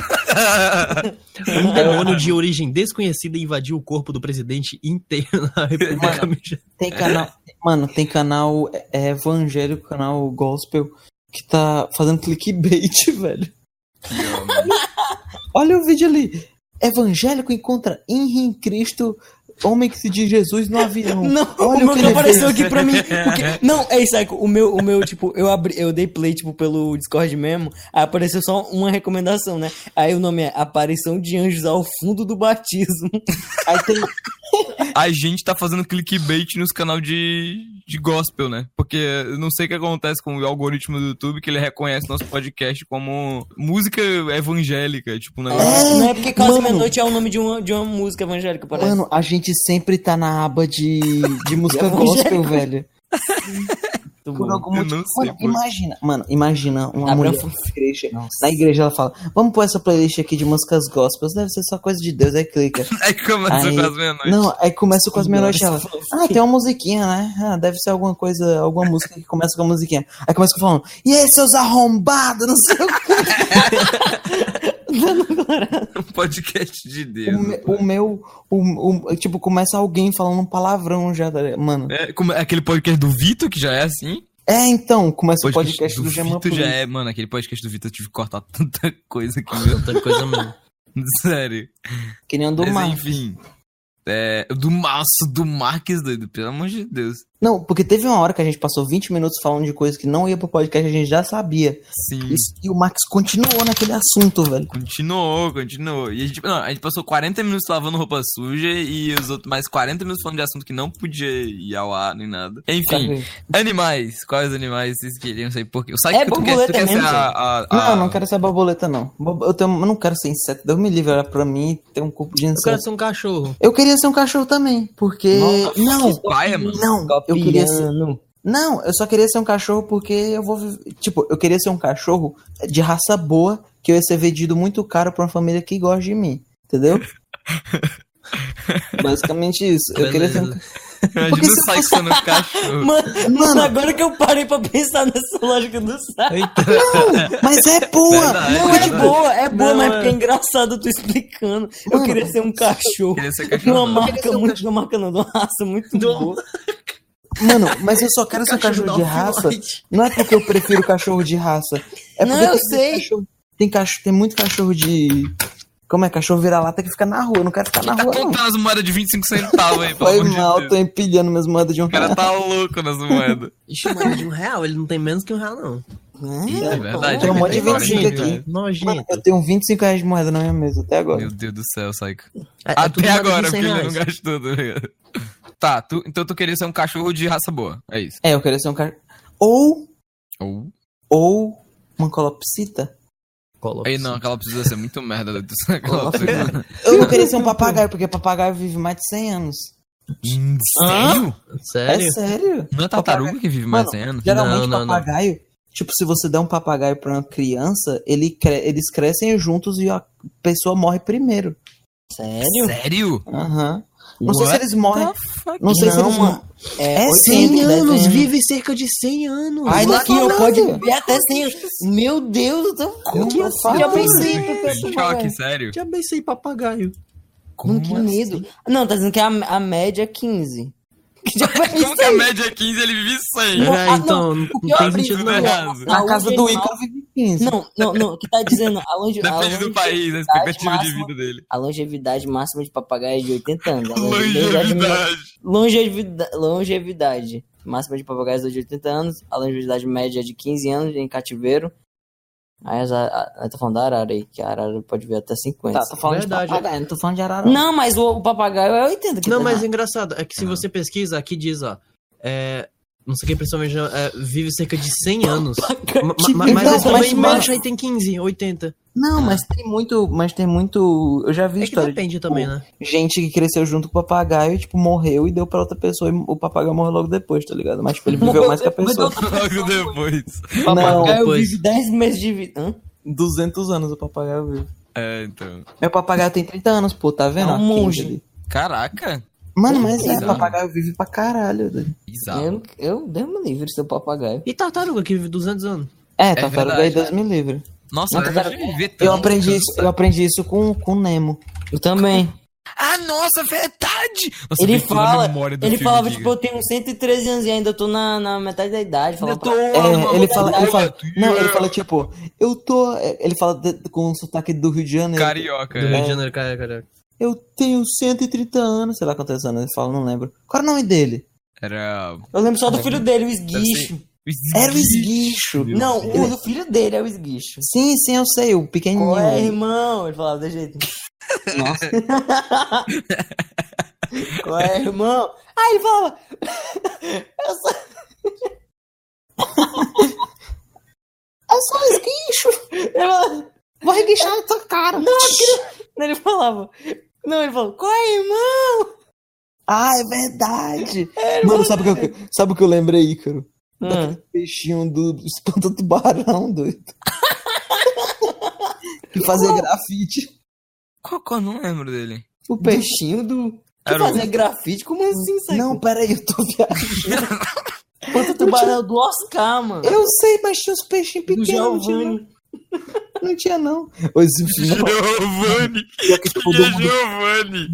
Um demônio de origem desconhecida invadiu o corpo do presidente inteiro na República Mexicana.
Tem canal evangélico, canal gospel, que tá fazendo clickbait, velho. Olha o vídeo ali. Evangélico encontra Henri em Cristo Homem que se diz Jesus no avião.
Não,
Olha
o meu
que
que
ele
apareceu
fez.
aqui pra mim. Não, é isso, o meu, tipo, eu dei play, tipo, pelo Discord mesmo. Aí apareceu só uma recomendação, né? Aí o nome é Aparição de Anjos ao Fundo do Batismo.
Aí tem...
A gente tá fazendo clickbait nos canal de gospel, né? Porque eu não sei o que acontece com o algoritmo do YouTube, que ele reconhece nosso podcast como música evangélica, tipo, um negócio.
Não é porque Quase
mano.
Meia-Noite é o nome de uma música evangélica, parece.
Mano, a gente sempre tá na aba de música gospel, velho. Por algum
Eu
motivo.
não sei,
Imagina uma
Abraão
mulher na igreja. Na igreja ela fala, vamos pôr essa playlist aqui de músicas gospels, deve ser só coisa de Deus, aí clica.
Aí começa
Aí-
com as meia-noite.
Não, aí começa com as meia-noite ela. Tem uma musiquinha, né? Deve ser alguma coisa, alguma música que começa com a musiquinha. Aí começa falando, e aí, seus arrombados, não sei o que.
Um podcast de Deus.
Tipo, começa alguém falando um palavrão já, tá ligado? Mano.
É aquele podcast do Vitor, que já é assim.
Então, começa o podcast do Gemma
Vitor já é, mano, aquele podcast do Vitor, eu tive que cortar tanta coisa aqui, meu.
Tanta coisa mesmo.
Sério.
Que nem o do
Mas
Mar.
enfim. Do Marques, doido, pelo amor de Deus.
Não, porque teve uma hora que a gente passou 20 minutos falando de coisas que não ia pro podcast, a gente já sabia.
Sim.
E o Max continuou naquele assunto, velho.
Continuou. E a gente passou 40 minutos lavando roupa suja e os outros mais 40 minutos falando de assunto que não podia ir ao ar nem nada. Enfim, animais. Quais animais vocês queriam saber por quê? O site
É
que tu
borboleta
quer ser
mesmo,
Não, não quero ser borboleta, não. Eu não quero ser inseto. Deus me livre, era pra mim ter um corpo de
Eu quero
inseto.
ser um cachorro.
Eu queria ser um cachorro também, porque... Não,
paia, mano.
não, eu queria ser... Não, eu só queria ser um cachorro porque eu vou... Tipo, eu queria ser um cachorro de raça boa, que eu ia ser vendido muito caro pra uma família que gosta de mim. Entendeu? Basicamente isso. Eu queria ser um...
Imagina
Porque
o
se
Sai sendo cachorro.
Mano, agora que eu parei pra pensar nessa lógica do site.
Não, mas é boa!
Verdade.
Não, é boa,
Não,
mas
é.
porque é engraçado tu explicando. Eu
Mano,
queria ser um cachorro.
Queria ser
De
cachorro.
uma
não.
marca muito, de uma marca não, de uma raça muito boa.
Mano, mas eu só quero ser um cachorro de raça. Não é porque eu prefiro cachorro de raça. É
Não,
porque
eu
tem
sei.
cachorro- tem muito cachorro de... Como é? Cachorro vira-lata que fica na rua. Eu não quero ficar na
Tá
rua, não.
contando as moedas de 25 centavos aí, pelo
Foi
amor de
mal,
Deus.
tô empilhando minhas moedas de um
O cara
real.
tá louco nas moedas.
Ixi, mano, de R$1, ele não tem menos que R$1, não.
É verdade.
Tem um monte de
é verdade.
25 aqui. Mano,
Nojento.
eu tenho 25 reais de moeda na minha mesa até agora.
Meu Deus do céu, Psycho.
É
Até
tudo mais de
agora,
100
porque ele
reais.
não gastou, tá ligado? Tá, então tu queria ser um cachorro de raça boa, é isso.
Eu queria ser um cachorro...
Ou...
Ou uma colopsita.
Aí não, aquela precisa ser muito merda. Aquela precisa...
Eu não queria ser um papagaio, porque papagaio vive mais de 100 anos.
Sério?
Sério?
É sério.
Não é tartaruga que vive mais de 100 anos?
Geralmente
Não.
papagaio, tipo, se você der um papagaio pra uma criança, eles crescem juntos e a pessoa morre primeiro.
Sério?
Sério?
Aham. Não sei se
What
eles morrem.
the fuck?
Não sei se
Não,
eles
mano.
morrem.
É
100 anos,
vive.
vive cerca de 100 anos.
Ai,
Vai
daqui eu
falando.
pode viver até 100 anos. Meu Deus, eu tô...
Como eu falo?
Já pensei.
Choque, sério?
Já pensei papagaio.
Como que medo. Não, tá dizendo que a média é 15. Já
Como que a
pensei.
média é 15 ele vive 100?
Não,
É, então, não
o pior
tem
é
sentido
isso,
não.
né?
Na casa do
animal-
Ícaro vive 15.
Não, que tá dizendo
Depende do país, a expectativa de vida dele.
A longevidade máxima de papagaio é de 80 anos. A
Longevidade.
Longevidade máxima de papagaios é de 80 anos. A longevidade média é de 15 anos em cativeiro. Aí tá falando da arara aí, que a arara pode ver até 50.
Tá, tô falando
Verdade.
de papagaio, não tô falando de arara.
Não, mas o papagaio é 80. Que
Não,
tá
mas
lá.
é engraçado, é que se você pesquisa, aqui diz, ó, não sei quem principalmente vive cerca de 100 anos. Mas
Então,
esse também
mas-
menos aí tem 15, 80.
Não, mas tem muito. Eu já vi
É que
história de,
depende
tipo,
também, né?
gente que cresceu junto com o papagaio, tipo, morreu e deu pra outra pessoa e o papagaio morreu logo depois, tá ligado? Mas tipo, ele viveu mais que a pessoa.
Logo depois.
Não,
Papagaio
depois.
vive 10 meses de vida. Hã?
200 anos o papagaio vive.
É, então.
Meu papagaio tem 30 anos, pô, tá vendo?
É um
A 15
monge.
ali.
Caraca.
Mano, mas
Bizarro.
papagaio vive pra caralho. Doido.
Bizarro.
Eu Deus me livre seu papagaio.
E tartaruga que vive 200 anos.
Tartaruga aí,
verdade,
Deus me livre.
Nossa,
Não,
eu
cara,
já vivi tanto.
Eu aprendi isso com o Nemo.
Eu também.
Ah, nossa, verdade! Nossa,
Ele
veio toda a
fala,
memória do
ele
filme,
falava,
diga.
tipo, eu tenho 113 anos e ainda tô na metade da idade.
Ainda
Falava,
tô-
Ele fala, não, ele
Yeah.
fala tipo, eu tô, ele fala com o sotaque do Rio de Janeiro.
Carioca.
Do
é.
Rio de Janeiro, cara.
eu tenho 130 anos, sei lá quantos anos ele fala, não lembro. Qual era o nome dele?
Era...
Eu lembro só do filho dele, o esguicho.
Era o Esguicho.
Não, o filho dele é o esguicho.
Sim, eu sei, o pequenininho.
Qual é, irmão? Ele falava desse jeito.
Nossa.
Qual é, irmão? Aí ele falava...
Eu sou o Esguicho.
Ele falava...
Vou reguichar na tua cara.
Ele falava... Não, ele falou... Qual é, irmão?
Ah, é verdade. Mano, sabe o que eu lembrei, Ícaro? Daquele peixinho do espanta-tubarão, doido. Que fazia grafite.
Qual? Não lembro dele.
O peixinho do... Que
Era o-
fazia grafite? Como assim, Psycho?
Não, peraí, eu tô viajando.
Quanto tubarão do Oscar, mano.
Eu sei, mas tinha uns peixinhos
Do
pequenos. Não tinha,
Giovanni.
não tinha, não. Esse filme,
Giovanni!
pior que
Giovanni!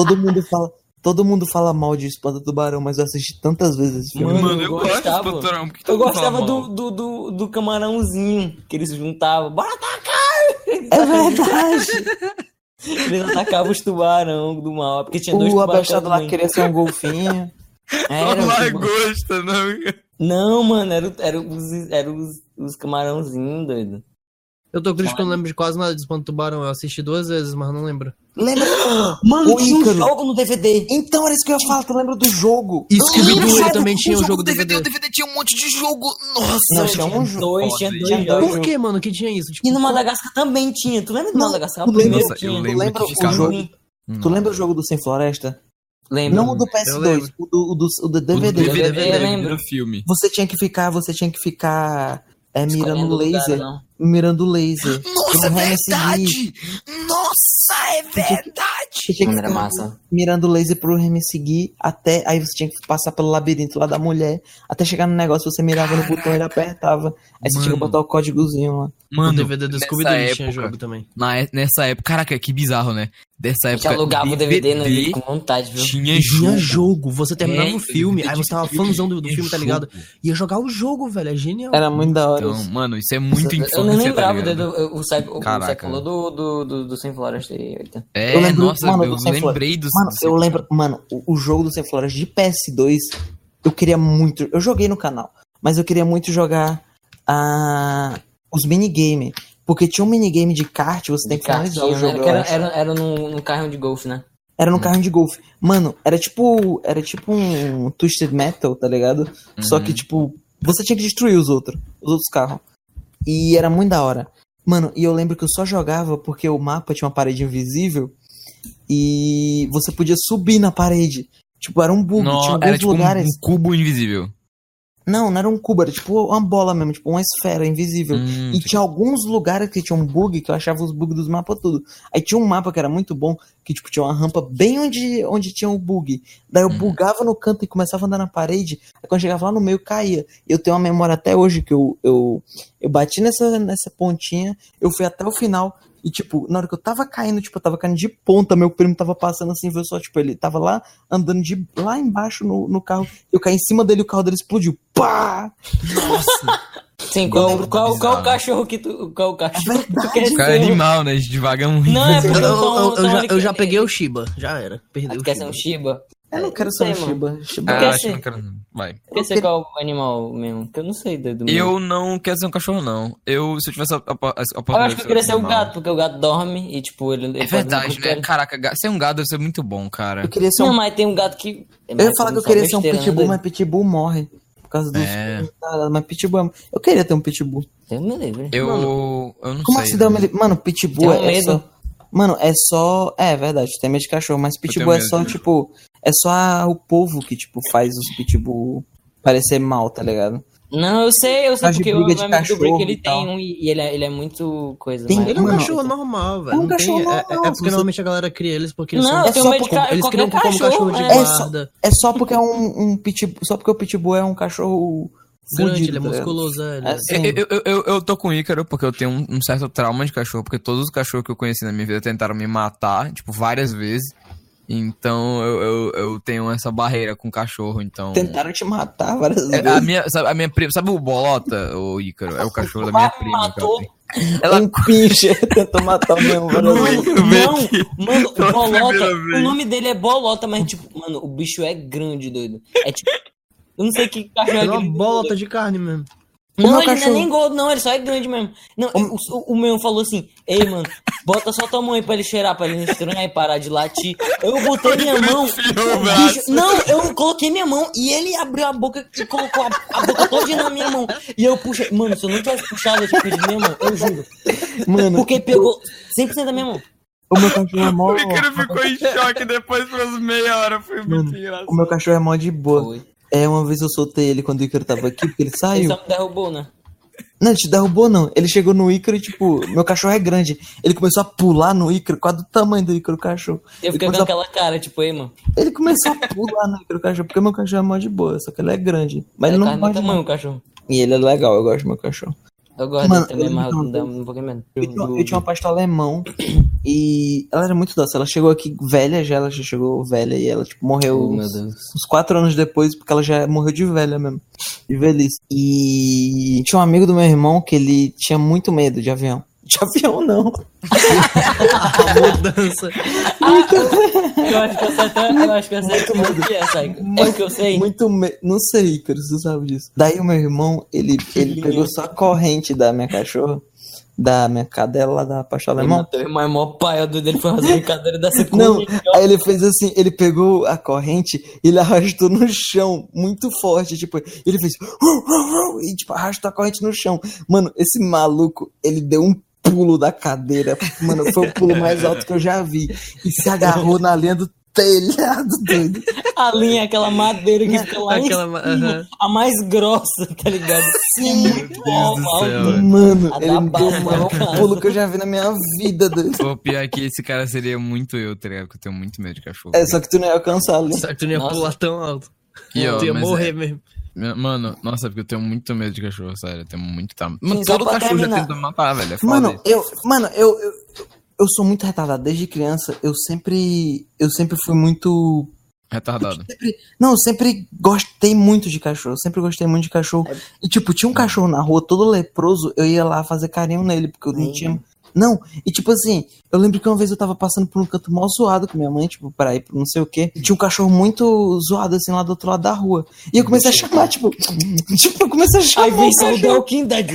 todo mundo fala mal de Espanta-Tubarão, mas eu assisti tantas vezes esse filme.
Mano, eu gosto
gostava.
de Espanturão. Por que
Eu
todo mundo
gostava
fala mal?
do camarãozinho que eles juntavam. Bora atacar!
É verdade.
Eles atacavam os tubarão do mal. Porque tinha dois
O
tubarões
abestado lá
também.
queria ser um golfinho.
Era,
Lagosta, não.
não, mano, era os camarãozinhos, doido.
Eu tô triste que eu não lembro de quase nada de Espanto Tubarão. Eu assisti 2 vezes, mas não lembro.
Lembra?
Mano,
O
tinha um
Ícaro.
jogo no DVD.
Então era isso que eu ia falar, tu lembra do jogo?
E Scooby-Doo
lembro.
também tinha o jogo
DVD.
DVD.
O DVD tinha um monte de jogo. Nossa,
Não,
tinha
tinha um jogo.
Dois, tinha
Foda,
dois
tinha
jogos.
Por que, mano? Que tinha isso? Tipo,
E no Madagascar também tinha. Tu lembra do
Não,
Madagascar?
tu
O primeiro
lembra-
eu
tinha.
lembro
lembra
que
o
ficava...
jogo? Tu lembra o jogo do Sem Floresta?
Lembra?
Não o do
Eu
PS2,
lembro.
o do DVD.
DVD, eu lembro.
do filme.
Você tinha que ficar mirando
Escolhendo lugar,
laser.
não.
Mirando laser.
Nossa, é
Pro Remy seguir.
verdade! Nossa, é verdade!
Você tinha que
Era
ficar
massa.
mirando laser pro Remy seguir até. Aí você tinha que passar pelo labirinto lá da mulher. Até chegar no negócio, você mirava no botão e ele apertava. Aí você tinha que
Mano.
botar o códigozinho lá.
o
Mano,
DVD do
nessa
Scooby-Doo tinha
época-
jogo também.
Nessa época, caraca, que bizarro, né? Dessa
A gente
época.
alugava o DVD no vídeo com vontade, viu?
Tinha
E tinha
jogo.
jogo. Você terminava
É,
o filme, aí você tava fãzão do
tinha
filme, tá ligado?
jogo.
Ia jogar o jogo, velho. É genial.
Era muito da hora.
Então, mano, isso é muito infância,
Eu nem
tá
lembrava
ligado?
o Psycho
Caraca.
falou do Sem Floresta aí, Eita.
É,
Eu lembro-
nossa,
mano,
eu
do Sem
lembrei dos...
Mano, eu lembro, mano, o jogo do Sem Floresta de PS2, eu queria muito. Eu joguei no canal, mas eu queria muito jogar os minigame. Porque tinha um minigame de kart, você tem que finalizar o jogo. eu acho.
Era num carrinho de golfe, né?
Era no carrinho de golfe. Mano, era tipo um Twisted Metal, tá ligado? Só que, tipo, você tinha que destruir os outros carros. E era muito da hora. Mano, e eu lembro que eu só jogava porque o mapa tinha uma parede invisível e você podia subir na parede. Tipo, era um bug, tinha alguns
era tipo
lugares.
um cubo invisível.
Não era um cubo, era tipo uma bola mesmo, tipo uma esfera invisível. E tinha alguns lugares que tinha um bug, que eu achava os bugs dos mapas tudo. Aí tinha um mapa que era muito bom, que tipo tinha uma rampa bem onde tinha o bug. Daí eu bugava no canto e começava a andar na parede. Aí quando chegava lá no meio, caía. Eu tenho uma memória até hoje que eu bati nessa pontinha, eu fui até o final. E, tipo, na hora que eu tava caindo, tipo, eu tava caindo de ponta, meu primo tava passando assim, viu só, tipo, ele tava lá, andando lá embaixo no carro, eu caí em cima dele e o carro dele explodiu. Pá!
Nossa.
Sim, qual o cachorro que tu... Qual o cachorro que tu quer
O cara é
ser?
animal, né? Devagar muito.
Não, é porque
Eu já peguei o Shiba. Já era. Perdeu
Tu
o
quer ser
Shiba.
um Shiba?
Eu não quero ser um
sei, mano.
Shiba.
quer
acho que
ser?
não quero não. Vai.
Tu quer ser qual animal mesmo? Porque eu não sei do meu.
Eu não quero ser um cachorro, não. Se eu tivesse a
Eu
oportunidade
acho que eu queria ser o
animal-
gato, porque o gato dorme e, tipo, ele
É
faz
verdade,
uma coisa-
né? Caraca, ser um gato deve ser muito bom, cara.
Eu queria ser
Não,
um...
mas tem um gato que...
Eu ia falar que eu queria ser um pitbull, mas
mas...
pitbull morre. Por causa dos... Mas pitbull... Eu queria ter um pitbull.
Deus me livre.
Eu não
Como
sei.
assim deu medo? Mano, pitbull
Tem um
é
medo.
só... Mano, é só... É verdade, tem medo de cachorro, mas pitbull é
tenho
só,
medo.
tipo... É só o povo que, tipo, faz os pitbull parecer mal, tá ligado?
Não, eu sei
Faz de
porque o
briga
meu
de
amigo do Brick,
cachorro
ele
e tal.
tem um e ele é muito coisa.
Tem-
mas-
Ele é um
Mano,
cachorro normal, velho.
é um
Não tem-
cachorro normal,
É porque
você-
normalmente a galera cria eles porque eles
Não,
são...
eu tenho
só
medo de
porque
Eles criam
qualquer
como cachorro de
é.
guarda.
É só porque é um pitbull... Só porque o pitbull é um cachorro...
Grande,
fudido,
ele é
tá ligado?
musculoso, ele.
É, sim.
Eu tô com o Ícaro porque eu tenho um certo trauma de cachorro, porque todos os cachorros que eu conheci na minha vida tentaram me matar, tipo, várias vezes. Então eu tenho essa barreira com cachorro, então...
Tentaram te matar várias vezes.
A minha prima, sabe o Bolota, o Ícaro? É o cachorro da minha prima. Que ela tem.
Um pincher tentou matar o meu
Não,
Pela
Bolota.
primeira
O
vez.
nome dele é Bolota, mas tipo, mano, o bicho é grande, doido. É tipo. Eu não sei que cachorro é
É uma
grande.
bolota de carne mesmo.
Não,
meu
ele não
cachorro-
é nem gordo, não, ele só é grande mesmo. Não, o meu falou assim: ei, mano, bota só tua mão aí pra ele cheirar, pra ele não estranhar e parar de latir. Eu botei minha mão.
enfiou o
o
braço.
bicho- não, eu coloquei minha mão e ele abriu a boca e colocou a boca toda na minha mão. E eu puxei. Mano, se eu não tivesse puxado, eu tinha perdido minha mão, eu juro.
Mano,
Porque pegou 100% da minha mão.
o meu cachorro é mó...
O Ícaro ficou em choque depois por umas meia hora. Foi muito engraçado.
O meu cachorro é mó de boa.
Foi.
Uma vez eu soltei ele quando o Ícaro tava aqui, porque ele
Ele
saiu.
só me derrubou, né?
Não, ele te derrubou não. Ele chegou no Ícaro e, tipo, meu cachorro é grande. Ele começou a pular no Ícaro, quase do tamanho do Ícaro cachorro.
Eu
Ele
fiquei com
começou,
aquela cara, tipo, ei, mano.
ele começou a pular no Ícaro cachorro, porque meu cachorro é mó de boa, só que ele é grande. Mas
É
ele não
carne do
morde
tamanho,
não.
o cachorro.
E ele é legal, eu gosto do meu cachorro.
Eu gosto
Mano,
dele também, mas
não,
não dá um pouquinho menos.
Eu tinha uma pastor alemão e ela era muito doce. Ela chegou aqui velha já, ela já chegou velha e ela, tipo, morreu
Oh, meu Deus.
uns 4 anos depois, porque ela já morreu de velha mesmo, de velhice. E tinha um amigo do meu irmão que ele tinha muito medo de avião. De avião, não.
Mudança.
Eu acho que eu sei como que é, Saico. É o que eu sei.
Muito medo. Não sei, Ícaro, você sabe disso. Daí o meu irmão, ele pegou só a corrente da minha cachorra, da minha cadela lá da pastor alemão.
Teu irmão é mó pai, o doido dele foi umas brincadeiras dessa
Não,
comigo.
aí ele fez assim, ele pegou a corrente e ele arrastou no chão, muito forte, tipo, ele fez e tipo, arrastou a corrente no chão. Mano, esse maluco, ele deu um pulo da cadeira, mano, foi o pulo mais alto que eu já vi, e se agarrou na linha do telhado, doido.
A linha, aquela madeira que fica lá
Aquela
em
ma-
cima,
aham.
a mais grossa, tá ligado? Sim, muito alto.
Mano,
A
ele
da
me deu o
base,
maior
no caso.
pulo que eu já vi na minha vida, doido.
O pior é que esse cara seria muito eu, tá ligado? Que eu tenho muito medo de cachorro.
É, só que tu não ia alcançar ali.
Só que tu não ia
Nossa.
pular tão alto.
E, ó,
Tu ia
mas
morrer mesmo.
Mano, nossa, porque eu tenho muito medo de cachorro, sério. Eu tenho muito tamanho. Mano,
Sim, só
todo
pra
cachorro já
terminar.
tenta me matar, velho. É foda
Mano, eu sou muito retardado. Desde criança, eu sempre fui muito...
retardado.
Não, eu sempre gostei muito de cachorro. Sempre gostei muito de cachorro. E, tipo, tinha um cachorro na rua todo leproso, eu ia lá fazer carinho nele, porque eu não tinha... Não, e tipo assim, eu lembro que uma vez eu tava passando por um canto mó zoado com minha mãe, tipo, pra ir pro não sei o quê. E tinha um cachorro muito zoado, assim, lá do outro lado da rua. E eu comecei a chamar, tipo, eu comecei a chamar.
Aí vem
o
só o
cachorro.
The Walking Dead.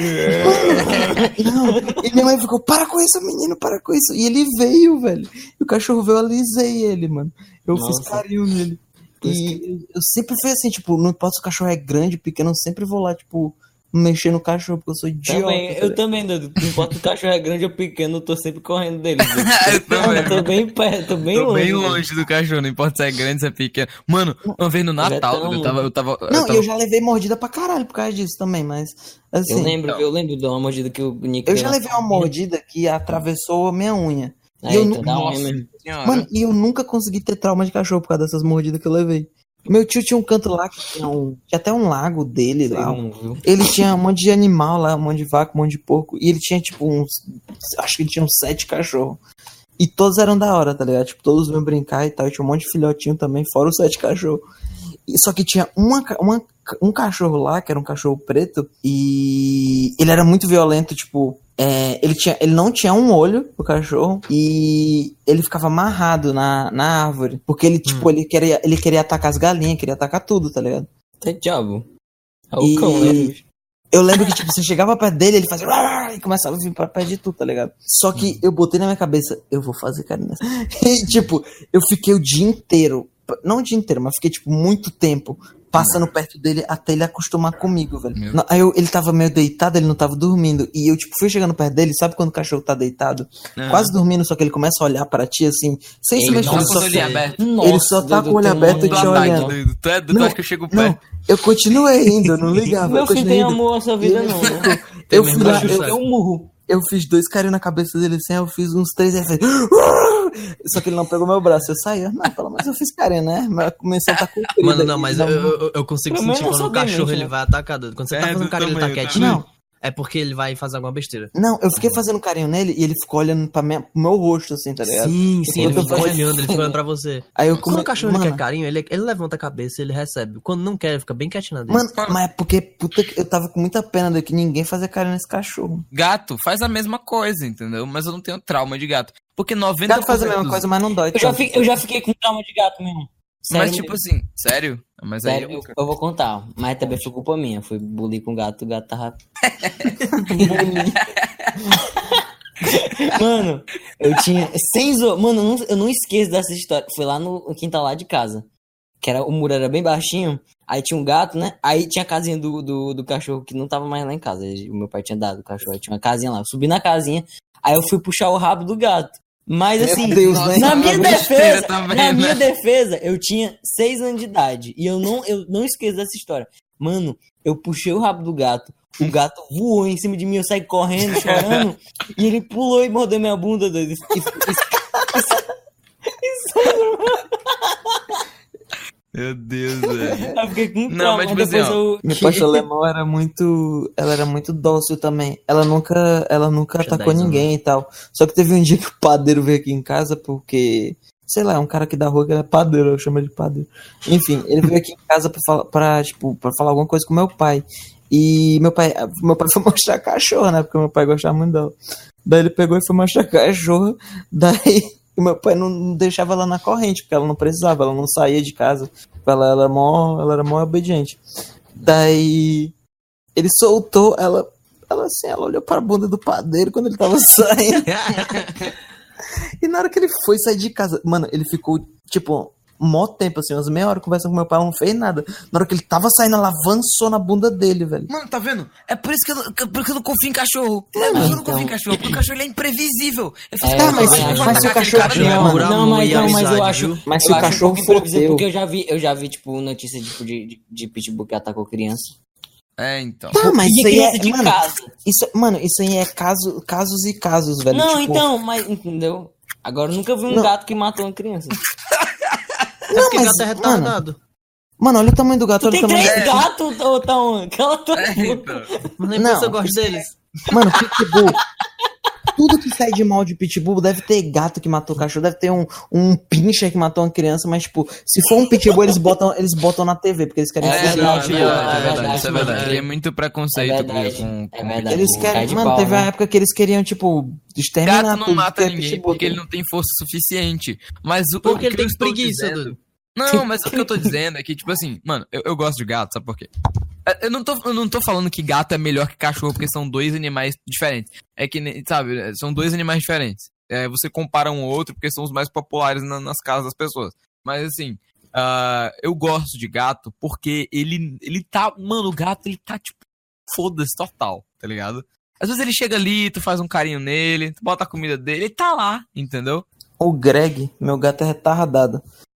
Não, e minha mãe ficou, para com isso, menino, para com isso. E ele veio, velho. E o cachorro veio, eu alisei ele, mano. Eu fiz
Nossa.
carinho nele. E eu sempre fui assim, tipo, não importa se o cachorro é grande, pequeno, eu sempre vou lá, tipo, mexer no cachorro, porque eu sou idiota.
Também,
tá
eu
ligado?
também, doido. Não importa se o cachorro é grande ou pequeno, eu tô sempre correndo dele. doido.
Eu também.
Eu tô bem perto, tô bem
Tô
longe.
bem
doido.
longe do cachorro, não importa se é grande, se é pequeno. Mano, uma vez no Natal,
tão
eu tava.
Não, e eu já levei mordida pra caralho por causa disso também, mas, assim,
Eu lembro de uma mordida que o Nick
eu
deu
já
na-
levei uma mordida que atravessou a minha unha. E
É,
eu
então dá
nunca...
unha mesmo.
Mano, e eu nunca consegui ter trauma de cachorro por causa dessas mordidas que eu levei. Meu tio tinha um canto lá que tinha até um lago dele lá.
Não, viu?
Ele tinha um monte de animal lá, um monte de vaca, um monte de porco. E ele tinha, tipo, acho que ele tinha uns 7 cachorros. E todos eram da hora, tá ligado? Tipo, todos vinham brincar e tal. E tinha um monte de filhotinho também, fora os 7 cachorros. Só que tinha um cachorro lá, que era um cachorro preto. E ele era muito violento, tipo... ele não tinha um olho, o cachorro, e ele ficava amarrado na árvore. Porque ele, tipo, ele queria atacar as galinhas, queria atacar tudo, tá ligado?
Tem diabo. É o
E-
cão, né, bicho?
Eu lembro que, tipo, você chegava perto dele, ele fazia... "Rrr", e começava a vir pra perto de tudo, tá ligado? Só que eu botei na minha cabeça, eu vou fazer carinho nessa. E, tipo, eu fiquei o dia inteiro, não o dia inteiro, mas fiquei, tipo, muito tempo passando perto dele até ele acostumar comigo, velho.
Meu.
Aí ele tava meio deitado, ele não tava dormindo. E eu, tipo, fui chegando perto dele, sabe quando o cachorro tá deitado? Quase dormindo, só que ele começa a olhar pra ti, assim, sem se mexer.
Tá
Ele
com
só,
o olho aberto.
ele só tá com o olho aberto e te olhando.
Tu é doido,
Não,
acho que eu chego
Não,
perto.
eu continuei indo, eu não ligava.
Meu
eu
filho
continuei
tem
indo.
amor à sua vida, não, né?
Eu fui lá,
Macho,
Eu murro.
eu fiz 2 carinhos na cabeça dele assim, aí eu fiz uns 3 e ele fez... Só que ele não pegou meu braço, eu saí. Não, pelo menos eu fiz carinho, né? Mas começou a estar com
Mano, não, mas eu consigo
Pelo menos
sentir
eu
quando
sou
o cachorro
demente,
ele
né?
vai atacar. Quando você tá fazendo carinho, ele tá
também, eu
quietinho.
Não,
é porque ele vai fazer alguma besteira.
Não, eu fiquei fazendo carinho nele e ele ficou olhando pro meu rosto, assim, tá ligado?
Sim,
Eu
ele
tô
fica
fazendo-
olhando, ele fica olhando pra você.
Aí eu
Quando o cachorro ele
Mano,
quer carinho, ele levanta a cabeça, ele recebe. Quando não quer, ele fica bem quietinho na dele.
Mano, mas é porque, puta, eu tava com muita pena de que ninguém fazia carinho nesse cachorro.
Gato faz a mesma coisa, entendeu? Mas eu não tenho trauma de gato. Porque 90%
Gato faz a mesma coisa, mas não dói.
Eu já fiquei com trauma de gato mesmo. Sério,
Mas tipo assim, sério? Mas aí
sério, eu vou contar. Mas também foi culpa minha. Fui bullying com o gato tava... Bullying. Mano, eu tinha... Mano, eu não esqueço dessa história. Foi lá no quintal lá de casa. O muro era bem baixinho. Aí tinha um gato, né? Aí tinha a casinha do cachorro que não tava mais lá em casa. O meu pai tinha dado o cachorro. Aí tinha uma casinha lá. Eu subi na casinha. Aí eu fui puxar o rabo do gato. Mas
Meu
assim,
Deus, né?
na minha
besteira
defesa,
também,
na
né?
minha defesa, eu tinha 6 anos de idade. E eu não esqueço dessa história. Mano, eu puxei o rabo do gato. O gato voou em cima de mim, eu saí correndo, chorando. E ele pulou e mordeu minha bunda, doido.
Meu Deus, velho.
Eu fiquei com
Não,
trauma,
mas tipo assim,
depois
ó,
eu...
Minha pastor alemão ela era muito dócil também. Ela nunca atacou
10
ninguém e tal. Só que teve um dia que o padeiro veio aqui em casa porque, sei lá, é um cara aqui da rua que ele é padeiro, eu chamo ele de padeiro. Enfim, ele veio aqui em casa pra falar alguma coisa com meu pai. E meu pai foi mostrar a cachorra, né? Porque meu pai gostava muito dela. Daí ele pegou e foi mostrar a cachorra. Daí o meu pai não deixava ela na corrente, porque ela não precisava, ela não saía de casa. Ela era mó obediente. Daí ele soltou, ela olhou para a bunda do padeiro quando ele tava saindo. E na hora que ele foi sair de casa, mano, ele ficou, tipo, mó tempo, assim, umas meia hora conversando com meu pai, ela não fez nada. Na hora que ele tava saindo, ela avançou na bunda dele, velho.
Mano, tá vendo? É por isso que eu não confio em cachorro. Eu não confio em cachorro, porque o cachorro ele é imprevisível. Ele faz
Tá, mas
eu vou
se o
atacar aquele
cachorro
cara
tiver
mesmo.
Não, mas eu
amizade,
acho.
viu?
Mas se
eu
o
acho
cachorro
um pouco
for
imprevisível,
teu...
porque eu já vi, tipo, notícia de pitbull que atacou criança.
É, então.
Tá, mas
E
isso aí
criança
é...
de
Mano,
casa.
isso aí é casos e casos, velho.
Não,
tipo,
então, mas entendeu? Agora eu nunca vi um
Não.
gato que matou uma criança.
É porque
mas,
gato é retardado.
Mano, olha o tamanho do gato,
Tu
olha o
tem
tamanho
3 gatos ou tá um? Cala tua boca.
Então.
Mas nem
Não.
por isso eu gosto deles.
Mano, pitbull. Tudo que sai de mal de pitbull deve ter gato que matou cachorro, deve ter um pincher que matou uma criança, mas, tipo, se for um pitbull, eles botam na TV, porque eles querem
É
fazer
verdade,
tipo,
é verdade, isso é verdade.
verdade.
Ele é muito preconceito
É verdade,
com
é verdade.
Eles
Cai
querem,
de
mano,
pau,
teve
né?
uma época que eles queriam, tipo, exterminar
gato não
tudo
mata
que é
ninguém
pitbull.
porque ele não tem força suficiente. Mas o
Porque
que
ele tem
eu estou
preguiça,
dizendo-
doido.
Não, mas o que eu tô dizendo é que, tipo assim, mano, eu gosto de gato, sabe por quê? Eu não tô falando que gato é melhor que cachorro, porque são dois animais diferentes. É que, sabe, são dois animais diferentes. Você compara um ao outro porque são os mais populares nas casas das pessoas. Mas, assim, eu gosto de gato porque ele tá... Mano, o gato, ele tá, tipo, foda-se total, tá ligado? Às vezes ele chega ali, tu faz um carinho nele, tu bota a comida dele, ele tá lá, entendeu?
O Greg, meu gato é retardado.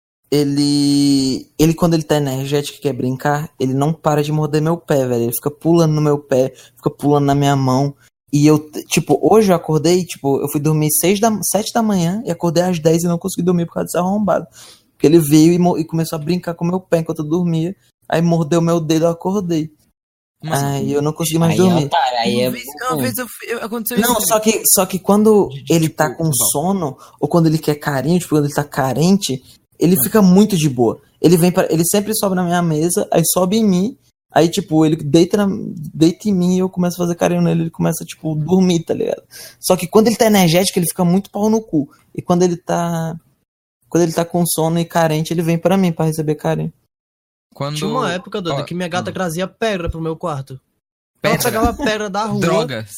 Ele quando ele tá energético e quer brincar, ele não para de morder meu pé, velho. Ele fica pulando no meu pé, fica pulando na minha mão. E eu, tipo, hoje eu acordei, tipo, eu fui dormir 7 da manhã e acordei às 10 e não consegui dormir por causa desse arrombado. Porque ele veio e começou a brincar com meu pé enquanto eu dormia. Aí mordeu meu dedo, eu acordei.
Mas,
Aí eu não consegui mais
Aí
dormir.
é otário, aí é...
Uma vez aconteceu
Não,
isso.
só que quando ele tá
Tipo,
com sono, ou quando ele quer carinho, tipo, quando ele tá carente, ele fica muito de boa. Ele sempre sobe na minha mesa, aí sobe em mim, aí, tipo, ele deita em mim e eu começo a fazer carinho nele, ele começa, tipo, dormir, tá ligado? Só que quando ele tá energético, ele fica muito pau no cu. E quando ele tá com sono e carente, ele vem pra mim pra receber carinho.
Quando...
Tinha uma época, doido, que minha gata trazia pedra pro meu quarto. Ela
Pedra?
pegava pedra da rua.
Drogas.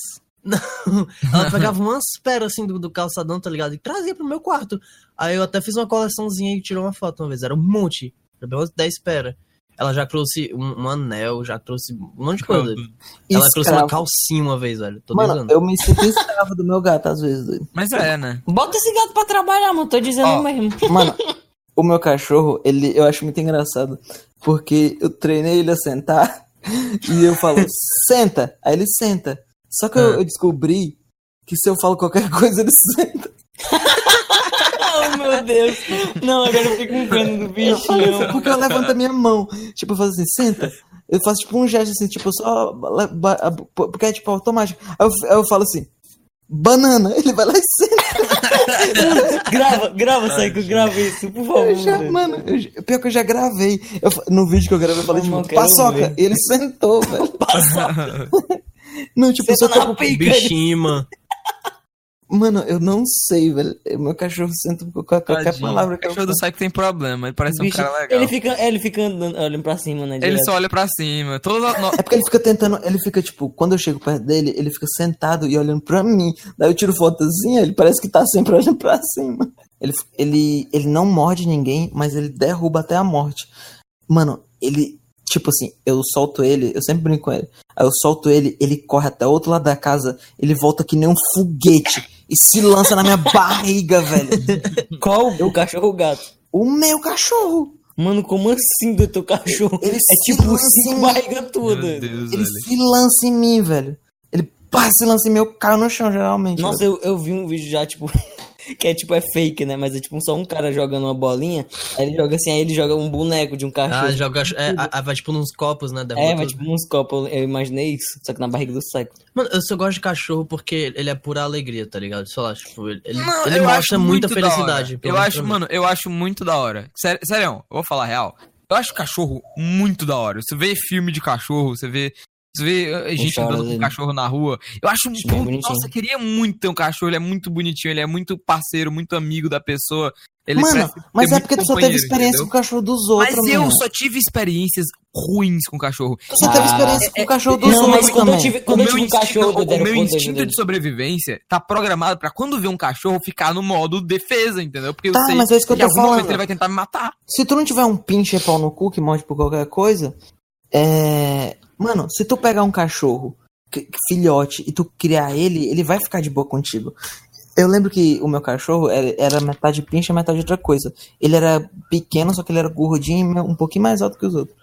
Ela pegava umas pedras assim do calçadão, tá ligado? E trazia pro meu quarto. Aí eu até fiz uma coleçãozinha e tirou uma foto uma vez. Era um monte. Era bem umas 10 pedras. Ela já trouxe um anel, já trouxe um monte de coisa. Ela trouxe uma calcinha uma vez, velho. Tô
Mano,
dizendo.
eu me sinto escravo do meu gato às vezes, doido.
Mas né?
Bota esse gato pra trabalhar, mano. Tô dizendo
Ó.
mesmo.
Mano, o meu cachorro, eu acho muito engraçado. Porque eu treinei ele a sentar e eu falo, senta. Aí ele senta. Só que eu descobri que se eu falo qualquer coisa, ele senta.
Ai, meu Deus. Não, agora eu fico com pena do bichinho.
Porque eu levanto a minha mão. Tipo, eu faço assim, senta. Eu faço tipo um gesto assim, tipo, só. Porque é tipo automático. Aí eu falo assim, banana. Ele vai lá e senta.
Grava, Psycho, grava isso, por favor.
Pior que eu já gravei. No vídeo que eu gravei, eu falei, tipo, paçoca. E ele sentou, velho.
Paçoca.
Não, tipo,
Senta
só
na
tô com
pica.
Bichinho, mano.
Mano, eu não sei, velho. Meu cachorro senta com qualquer
Tadinho.
palavra
O
que eu
cachorro do
falo.
Psycho tem problema. Ele parece um
Bicho,
cara legal.
ele fica andando, olhando pra cima, né?
Ele
direto.
só olha pra cima.
É porque ele fica tentando, ele fica tipo, quando eu chego perto dele, ele fica sentado e olhando pra mim. Daí eu tiro fotozinha, ele parece que tá sempre olhando pra cima. Ele não morde ninguém, mas ele derruba até a morte. Mano, ele, tipo assim, eu solto ele, eu sempre brinco com ele. Aí eu solto ele, ele corre até o outro lado da casa, ele volta que nem um foguete e se lança na minha barriga, velho.
Qual? O cachorro ou o gato?
O meu cachorro.
Mano, como assim do teu cachorro?
Ele
É
se
tipo
lança em
5
mim.
barriga toda.
Meu Deus,
Ele
velho.
se lança em mim, velho. Ele se lança em mim, eu caio no chão, geralmente.
Nossa, eu vi um vídeo já, tipo, que é tipo, é fake, né? Mas é tipo só um cara jogando uma bolinha, aí ele joga assim, aí ele joga um boneco de um cachorro.
Joga. Vai tipo nos copos, né? derruba
Vai
tudo.
tipo uns copos, eu imaginei isso, só que na barriga do Psycho.
Mano, eu só gosto de cachorro porque ele é pura alegria, tá ligado? Sei lá, tipo, ele
Não,
ele
eu
mostra
acho
muita
muito da hora.
felicidade. pelo
Eu
menos
acho,
pra mim.
mano, eu acho muito da hora. Sério, eu vou falar a real. Eu acho cachorro muito da hora. Você vê filme de cachorro, você vê gente
chora
andando com
dele.
cachorro na rua. Eu acho
Acho bem bonitinho.
nossa, eu queria muito ter um cachorro. Ele é muito bonitinho, ele é muito parceiro, muito amigo da pessoa. Ele
Mano,
parece ter
mas é
muito
porque tu só teve
companheiro,
experiência
entendeu?
com o cachorro dos outros,
Mas eu
mano.
só tive experiências ruins com cachorro.
Tu só teve experiência com o cachorro dos
Não, mas
outros
quando
também.
eu tive um cachorro, eu
o
deram
meu
poder
instinto
dele.
de sobrevivência tá programado pra quando ver um cachorro ficar no modo defesa, entendeu? Porque
Tá,
eu sei
mas é isso que eu
em
tô
algum momento
falando.
ele vai tentar me matar.
Se tu não tiver um pinche pau no cu que morde por qualquer coisa, Mano, se tu pegar um cachorro, filhote, e tu criar ele vai ficar de boa contigo. Eu lembro que o meu cachorro era metade pinche e metade outra coisa. Ele era pequeno, só que ele era gordinho e um pouquinho mais alto que os outros.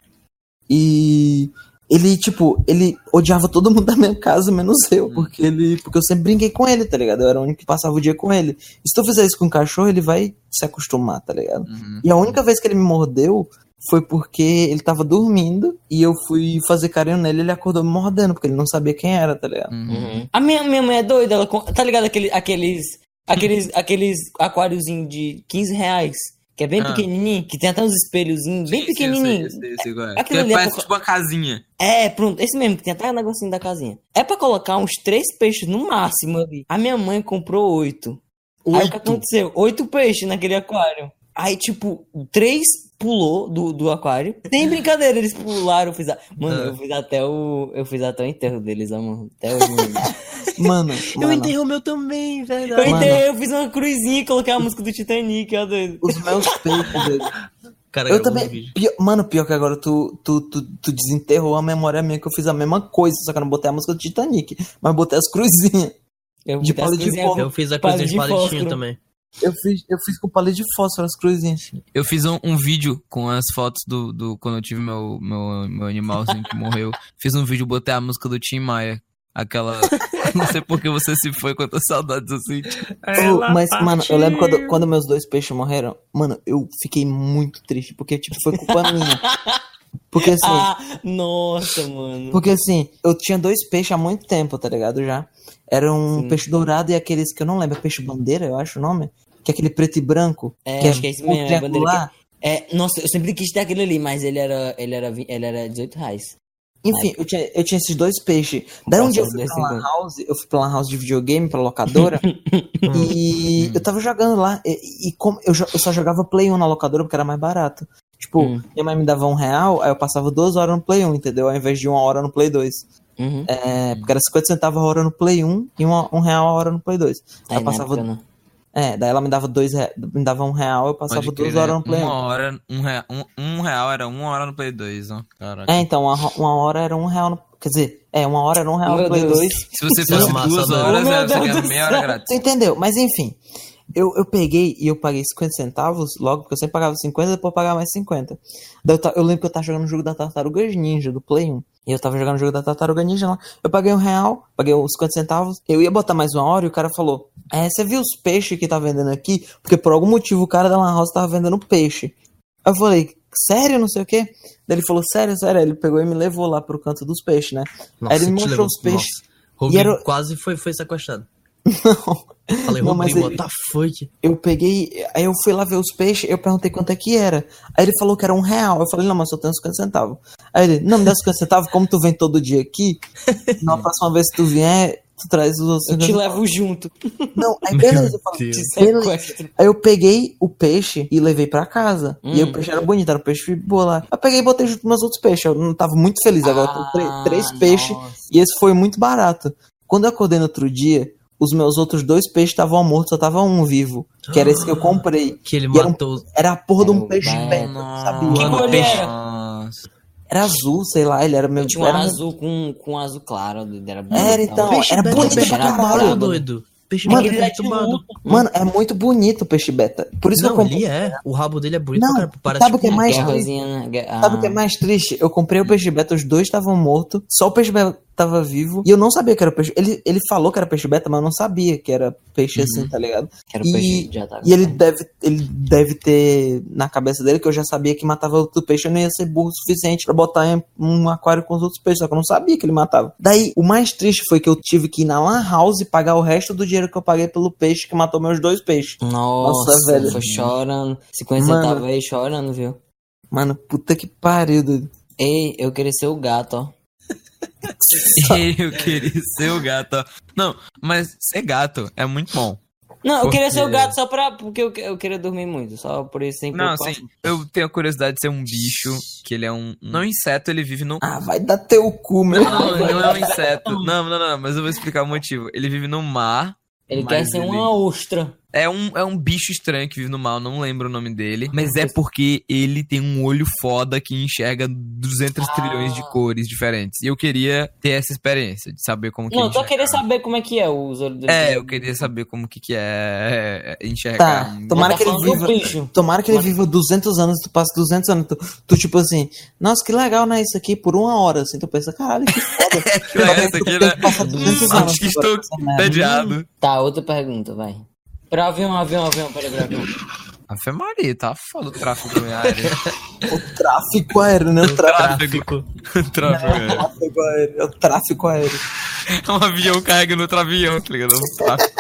E ele, tipo, ele odiava todo mundo da minha casa, menos eu, porque eu sempre brinquei com ele, tá ligado? Eu era o único que passava o dia com ele. E se tu fizer isso com um cachorro, ele vai se acostumar, tá ligado? E a única vez que ele me mordeu foi porque ele tava dormindo e eu fui fazer carinho nele e ele acordou me mordendo, porque ele não sabia quem era, tá ligado?
A minha mãe é doida, ela, tá ligado aqueles aquáriozinhos de R$15, que é bem pequenininho, que tem até uns espelhozinhos bem pequenininhos. Aquilo ali
parece tipo uma casinha.
Pronto, esse mesmo, que tem até o negocinho da casinha. É pra colocar uns 3 peixes no máximo ali. A minha mãe comprou 8. Aí o que aconteceu? 8 peixes naquele aquário. Aí, tipo, 3 pulou do aquário. Sem brincadeira, eles pularam. Eu fiz até o enterro deles, mano. Até hoje,
Mano.
Eu enterrei o meu também, velho.
Eu fiz uma cruzinha e coloquei a música do Titanic, ó, doido.
Os meus peitos dele.
Cara,
Eu também. Pior que agora tu desenterrou a memória minha, que eu fiz a mesma coisa, só que eu não botei a música do Titanic, mas botei as cruzinhas. De palha de fósforo.
Eu fiz a coisa de palitinho também.
Eu fiz com palha de fósforo as cruzinhas.
Eu fiz um vídeo com as fotos do quando eu tive meu animalzinho que morreu. Fiz um vídeo, botei a música do Tim Maia. Aquela. Não sei por que você se foi, quantas saudades assim.
Mas, mano, eu lembro quando meus 2 peixes morreram. Mano, eu fiquei muito triste, porque, tipo, foi culpa minha. Porque assim.
Nossa, mano.
Porque assim, eu tinha 2 peixes há muito tempo, tá ligado? Já. Era um peixe dourado e aqueles que eu não lembro, peixe bandeira, eu acho o nome. Que é aquele preto e branco. Que
acho que é esse mesmo, é a bandeira
triangular.
Nossa, eu sempre quis ter aquele ali, mas ele era R$18.
Enfim, eu tinha esses 2 peixes. Daí um dia eu fui pra Lan House de videogame, pra locadora, e eu tava jogando lá, e como eu só jogava Play 1 na locadora porque era mais barato. Tipo, minha mãe me dava R$1, aí eu passava 2 horas no Play 1, entendeu? Ao invés de 1 hora no Play 2. Porque era 50 centavos a hora no Play 1 e R$1 a hora no Play 2. Aí eu passava... daí ela me dava me dava R$1, eu passava 2 horas no Play 1.
R$1 era 1 hora no Play 2, ó. Caraca.
Então, uma hora era R$1 no... Quer dizer, 1 hora era R$1 no Play 2.
Se você fosse 2 horas, você ganhava meia hora grátis.
Você entendeu? Mas enfim, eu peguei e eu paguei 50 centavos logo, porque eu sempre pagava 50 e depois pagava mais 50. Daí eu lembro que eu tava jogando o jogo da Tartarugas Ninja, do Play 1. E eu tava jogando o jogo da Tartaruga Ninja lá. Eu paguei R$1, paguei uns 50 centavos. Eu ia botar mais 1 hora e o cara falou: você viu os peixes que tá vendendo aqui? Porque por algum motivo o cara da Lan House tava vendendo peixe. Aí eu falei: sério? Não sei o quê. Daí ele falou: sério. Aí ele pegou e me levou lá pro canto dos peixes, né?
Nossa,
Aí ele me mostrou os peixes.
Rodrigo
era...
quase foi sequestrado.
Não.
Falei,
Não, mas
Rodrigo, what the fuck?
Eu peguei, aí eu fui lá ver os peixes, eu perguntei quanto é que era. Aí ele falou que era R$1. Eu falei, não, mas só tenho 50 centavos. Aí ele, não, me dá 50 centavos, como tu vem todo dia aqui, na próxima vez que tu vier, tu traz os outros.
Eu te levo junto.
Não, aí beleza, eu falei, beleza. Aí eu peguei o peixe e levei pra casa. E aí o peixe era bonito, era um peixe boa lá. Eu peguei e botei junto com meus outros peixes. Eu não tava muito feliz, agora eu tenho 3 peixes e esse foi muito barato. Quando eu acordei no outro dia, os meus outros 2 peixes estavam mortos, só tava um vivo. Que era esse que eu comprei.
Que ele matou.
Era a porra de um peixe beta, sabia?
Que cor ele era?
Nossa.
Era azul, sei lá, ele era meio...
Tinha um azul com azul claro. Era bonito.
Era, então,
Peixe
era
beta,
bonito
peixe
pra caralho.
turbado, doido. Peixe
Mano,
beta
ele é
turbado.
Mano, é muito bonito o peixe beta. Por isso que eu
Não,
comprei.
ele é. O rabo dele é bonito
Não,
pra caramba. Parece
sabe o que é
tipo
mais
Guerrazinha, né?
Sabe o que é mais triste? Eu comprei o peixe beta, os 2 estavam mortos, só o peixe beta tava vivo, e eu não sabia que era peixe. Ele falou que era peixe beta, mas eu não sabia que era peixe assim, tá ligado?
Que era o peixe já tava.
E ele deve ter na cabeça dele que eu já sabia que matava outro peixe, eu não ia ser burro o suficiente pra botar em um aquário com os outros peixes, só que eu não sabia que ele matava. Daí, o mais triste foi que eu tive que ir na Lan House e pagar o resto do dinheiro que eu paguei pelo peixe que matou meus 2 peixes.
Nossa,
velho.
Foi chorando. 50 centavos aí chorando, viu?
Mano, puta que pariu, doido.
Ei, eu queria ser o gato, ó.
Eu queria ser o gato, ó. Não, mas ser gato é muito bom.
Não, eu queria ser o
Porque-
gato só porque eu queria dormir muito. Só por isso, sem
Não,
preocupação.
assim, eu tenho a curiosidade de ser um bicho, que ele é um... Não é um inseto, ele vive no...
Ah, vai dar teu cu, meu.
Não, ele não é um inseto. Não, mas eu vou explicar o motivo. Ele vive no mar.
Ele
mas
quer ser uma ostra.
É um bicho estranho que vive no mar, eu não lembro o nome dele. Mas é porque ele tem um olho foda que enxerga 200 trilhões de cores diferentes. E eu queria ter essa experiência de saber como que
Não,
ele
eu só
enxerga.
queria saber como é que é o olhos dele.
Eu queria saber como que é enxergar.
Tá, tomara que ele
falando do
viva.
bicho.
Tomara que ele viva 200 anos, tu passa 200 anos, tu tipo assim, nossa, que legal, né? Isso aqui por 1 hora, assim, tu pensa, caralho, que foda.
Que legal isso aqui,
Tu tem
né?
que passar 200 anos.
Acho que estou
pra essa merda.
entediado.
Tá, outra pergunta, vai. Pra avião, peraí, avião.
Ave Maria, tá foda o tráfego em área.
O tráfico aéreo, né? O tráfico.
Tráfego aéreo.
Tráfico aéreo. É o tráfico aéreo.
É um avião carregando outro avião, tá ligado? Um tráfego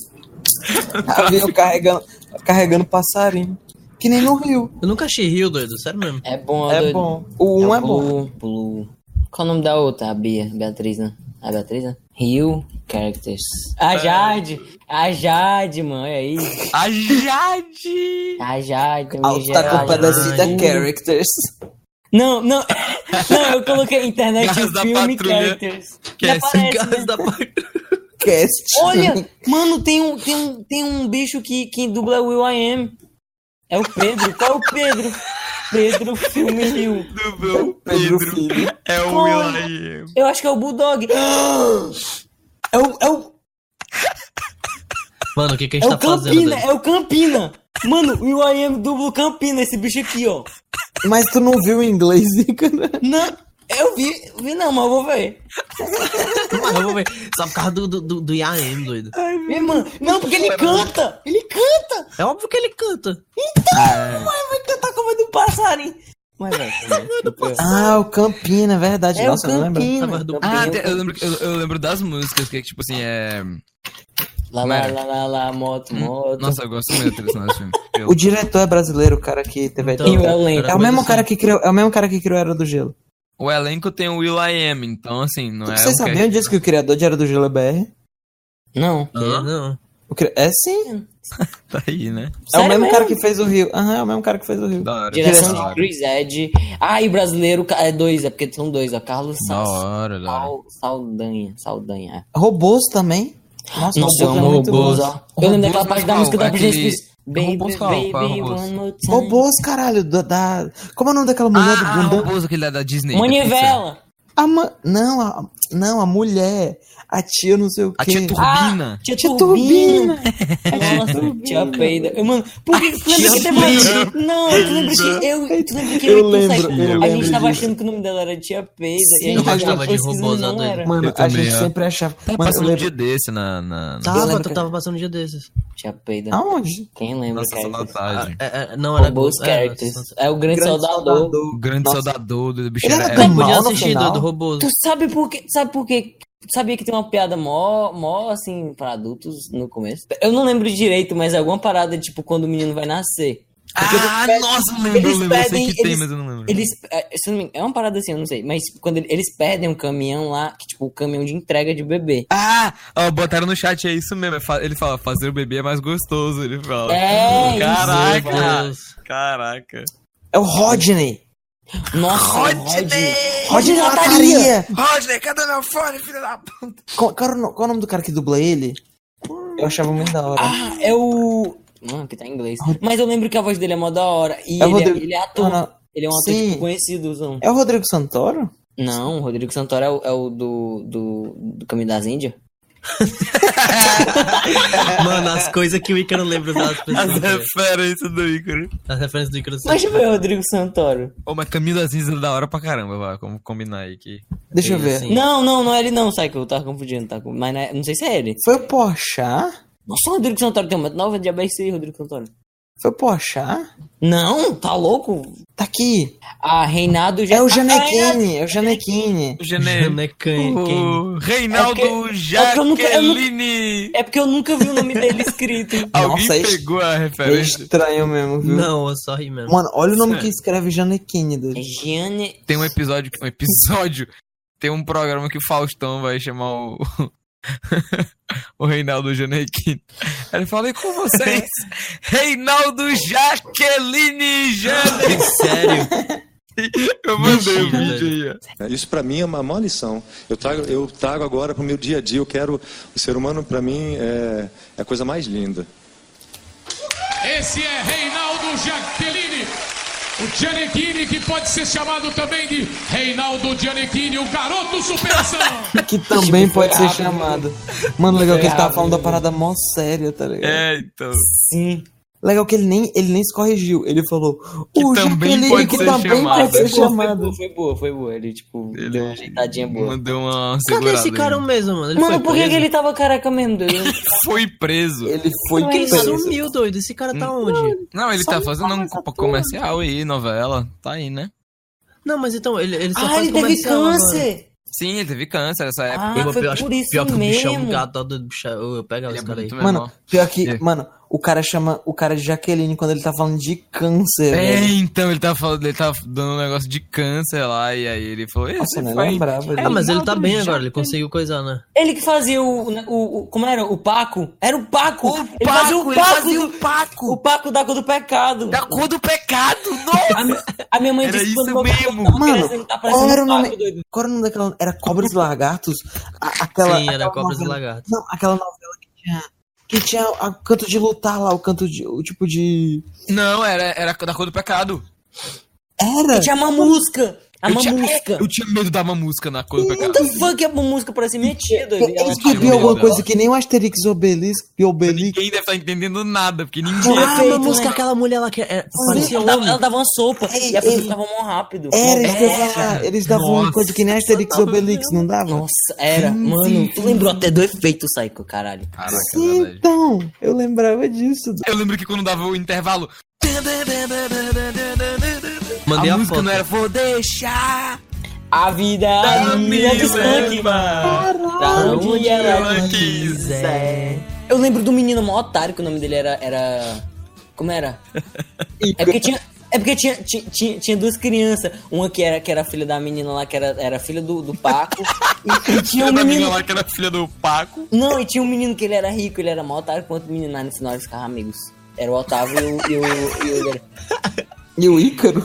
aéreo.
Avião carregando passarinho. Que nem no Rio.
Eu nunca achei Rio, doido. Sério mesmo.
É bom,
É
doido.
bom. O 1 é bom.
Blue. Qual o nome da outra? A Beatriz, né? A Beatriz, né? Rio Characters. A Jade, mano, olha aí.
A Jade!
A Jade,
Alto tá com o pedacinho da Characters.
Não, eu coloquei internet
Gás
e
da
filme
Patrulha.
Characters.
Que
Já
é
aparece,
Gás
né?
da parte.
Cast.
Olha, mano, tem um bicho que dubla o Will I Am. É o Pedro. Qual é o Pedro? Pedro Filme Rio.
Do meu
Pedro
Pedro.
Filho.
É o
Qual?
Will.i.am.
Eu acho que é o Bulldog.
É o
Mano, o que a
É
gente
o
tá fazendo,
Campina,
doido?
é o Campina. Mano, o Will I Am dubla o Campina, esse bicho aqui, ó.
Mas tu não viu em inglês, cara?
Não, eu vi não, mas eu vou ver.
Mano, eu vou ver. Só por causa do IAM, doido.
Mano, não, porque ele canta. Ele canta.
É óbvio que ele canta.
Vai cantar como é do passarinho. Mas, velho.
Ah, o Campina, é verdade.
É
Nossa,
o
eu não lembro.
Campina.
Do
Ah,
Campina.
eu lembro das músicas, que tipo assim, é...
Lá, moto.
Nossa, eu gosto muito da trilha sonora desse filme.
O diretor é brasileiro, o cara que teve a
Então,
E o
ideia.
elenco.
É o mesmo cara que criou, Era do Gelo.
O elenco tem o Will.i.am, então assim, não é...
Vocês sabiam disso que o criador de Era do Gelo é BR?
Não.
Não.
É sim.
Tá aí, né?
É o
Sério
mesmo
mesmo?
cara que fez o Rio. Aham, é o mesmo cara que fez o Rio.
Da hora.
Direção
Da
de
hora.
Chris Ed. Ah, e brasileiro é 2, é porque são 2, ó. Carlos
Da hora, da hora.
Saldanha.
Robôs também.
Nossa, eu
Robôs
amo
é muito
robôs,
bom.
ó. Eu lembro daquela
Robôs,
parte da
mas
música
qual?
da Britney
Aquele-
Spears. Baby,
Robôs qual? Qual
baby,
robôs?
one more time.
Robôs, caralho. Como é o nome daquela mulher do bundão?
Robôs, aquele da Disney.
Manivela.
Não, a mulher. A tia não sei o quê.
A tia Turbina.
Tia
Tia
Turbina.
Turbina.
Nossa, tia Peida. Mano, por que tu lembra
Tia
que teve Não, tu lembra que
Eu lembro,
a gente tava achando que o nome dela era Tia Peida.
Sim,
e a
eu
gente
gostava de
pesquisando,
robôs
não
doidos.
era.
Mano,
Eu
a
também,
gente
ó.
sempre achava.
Tava
Mano, eu
passando um
lembro.
dia desse na
lembro
Tu
que-
tava passando um dia desses.
Tia Peida.
Aonde?
Quem lembra,
Nossa,
cara?
saudade.
Não, era
Robôs Characters. É o Grande Soldador.
O grande
Nossa.
soldador do bicho
Ele
era...
era
Eu
tão
podia
mal no
assistir
final.
do robôs.
Tu sabe por quê? Tu sabia que tem uma piada mó, assim, pra adultos no começo? Eu não lembro direito, mas é alguma parada, tipo, quando o menino vai nascer.
Nossa, eu lembro, eu sei que tem,
eles-
mas eu não lembro.
Eles, se eu não me engano, é uma parada assim, eu não sei, mas quando eles perdem um caminhão lá, que, tipo, o caminhão de entrega de bebê.
Botaram no chat, é isso mesmo. Ele fala, fazer o bebê é mais gostoso, ele fala.
É,
Caraca,
Meu Deus.
caraca.
É o Rodney.
Nossa,
Rodney Lataria.
Rodney, cadê meu fone, filho da puta?
Qual é o nome do cara que dubla ele? Eu achava muito da hora.
Ah, é o... Mano, que tá em inglês. Mas eu lembro que a voz dele é mó da hora. E
É o Rodrigo-
ele é ator.
Não.
Ele é um ator
Sim.
tipo, conhecidozão.
É o Rodrigo Santoro?
Não, o Rodrigo Santoro é o do Caminho das Índias.
Mano, as coisas que o Ícaro lembra das
As
pessoas. velho.
referências do Ícaro.
As referências do Ícaro.
Mas deixa eu ver o Rodrigo Santoro.
Ô, mas Caminho das Índias é da hora pra caramba, vai. Vamos combinar aí que...
Deixa eu
Sim,
ver.
sim.
Não é ele não, sai que eu tava confundindo, tá? Mas não sei se é ele.
Foi o Porchat?
Nossa, o Rodrigo Santoro tem uma nova de ABC, Rodrigo Santoro.
Foi o Porchat?
Não, tá louco?
Tá aqui.
Ah, Reinaldo já...
É o
Ah,
Janequine. É o Janequine.
O O Reinaldo
É porque eu nunca-
Jaqueline.
É porque eu nunca vi o nome dele escrito.
Alguém
Nossa, é
pegou a
É
referência?
estranho mesmo, viu?
Não, eu só ri mesmo.
Mano, olha o nome que escreve Janequine. doido.
É Gianni...
Tem um episódio... Tem um programa que o Faustão vai chamar o... o Reinaldo Janequine. Ele fala, e com vocês? Reinaldo Jaqueline Janequine.
Sério?
Eu mandei o
Mentira,
vídeo aí, ó.
Isso para mim é uma maior lição. Eu trago agora para o meu dia a dia. Eu quero o ser humano, para mim, é a coisa mais linda.
Esse é Reinaldo Jaqueline, o Gianecchini, que pode ser chamado também de Reinaldo Gianecchini, o garoto superação.
Que também
Tipo, foi
pode ser
rápido.
chamado. Mano, legal que ele tava
rápido.
falando da parada mó séria, tá ligado?
É, então...
Sim.
Legal que ele nem se corrigiu. Ele falou,
Que
o
também
Jaqueline,
pode
que
ser
também
chamado.
pode ser chamado.
Foi boa. Ele, tipo,
Ele
deu uma ajeitadinha boa.
mandou uma
Cadê
segurada
esse cara
aí.
mesmo, mano? Ele
Mano,
foi
por que
preso?
que ele tava careca mesmo, doido?
Foi preso.
Ele foi
Porque ele
preso.
sumiu, doido. Esse cara tá onde?
Não, ele tá fazendo um comercial aí, novela. Tá aí, né?
Não, mas então, ele só
Ah,
faz
ele teve
comercial agora.
câncer.
Sim, ele teve câncer nessa época.
Ah,
Eu
foi
acho
por isso
pior que o bichão
mesmo.
gato do bichão. Eu pego
Ele
os
é
caras aí.
bonito mesmo,
Mano,
ó.
pior que,
É.
mano, o cara chama o cara de Jaqueline quando ele tá falando de câncer,
É,
velho.
então, ele tá dando um negócio de câncer lá, e aí ele falou,
Nossa, eu nem
foi...
lembrava
Ah,
disso.
mas ele tá bem agora, ele conseguiu coisar, né?
Ele que fazia o como era? O Paco? Era o Paco! Ele fazia o Paco! O Paco da cor do pecado!
Da cor do pecado, nossa!
A minha mãe
Era
disse que
isso
quando meu
mesmo.
Paco tava
Mano,
crescendo, tá
qual
parecendo
era o
um
nome?
Paco, doido.
Qual era o nome daquela? Era Cobras e Lagartos? Aquela,
Sim, era
aquela
Cobras e
novela-
Lagartos.
Não, aquela novela que tinha o canto de lutar lá, o canto de. O tipo de.
Não, era da cor do pecado.
Era!
E tinha uma música! A mamusca!
Eu tinha medo da mamusca na cor do
What
pecado.
the fuck é a mamusca pra se meter, doido?
Eles
tinha
bebiam alguma
medo
coisa que nem o Asterix e Obelix.
Ninguém deve estar entendendo nada, porque ninguém...
Ah,
Perfeito,
uma música,
né?
aquela mulher lá que parecia um homem.
Ela dava uma sopa
Ei,
e a pessoa
ei.
ficava mó rápido.
Eles davam uma
Nossa.
coisa que nem Asterix e Obelix, não dava?
Nossa, era. Mano, tu lembrou até do efeito, Psycho, caralho.
Caraca, é
Sim,
verdade.
então, eu lembrava disso.
Eu lembro que quando dava o intervalo...
Mandei
a
a
música
foto.
não era vou deixar
A vida
me
do skunk,
levar
pra onde ela
ela
quiser. Eu lembro do menino mó otário, que o nome dele era... Como era? É porque tinha duas crianças. Uma que era filha da menina lá, que era filha do Paco. E tinha um
da menina
menino...
lá que era filha do Paco.
Não, e tinha um menino que ele era rico, ele era mó otário, quanto o menino lá no final eles ficavam amigos. Era o Otávio e o
E o Ícaro?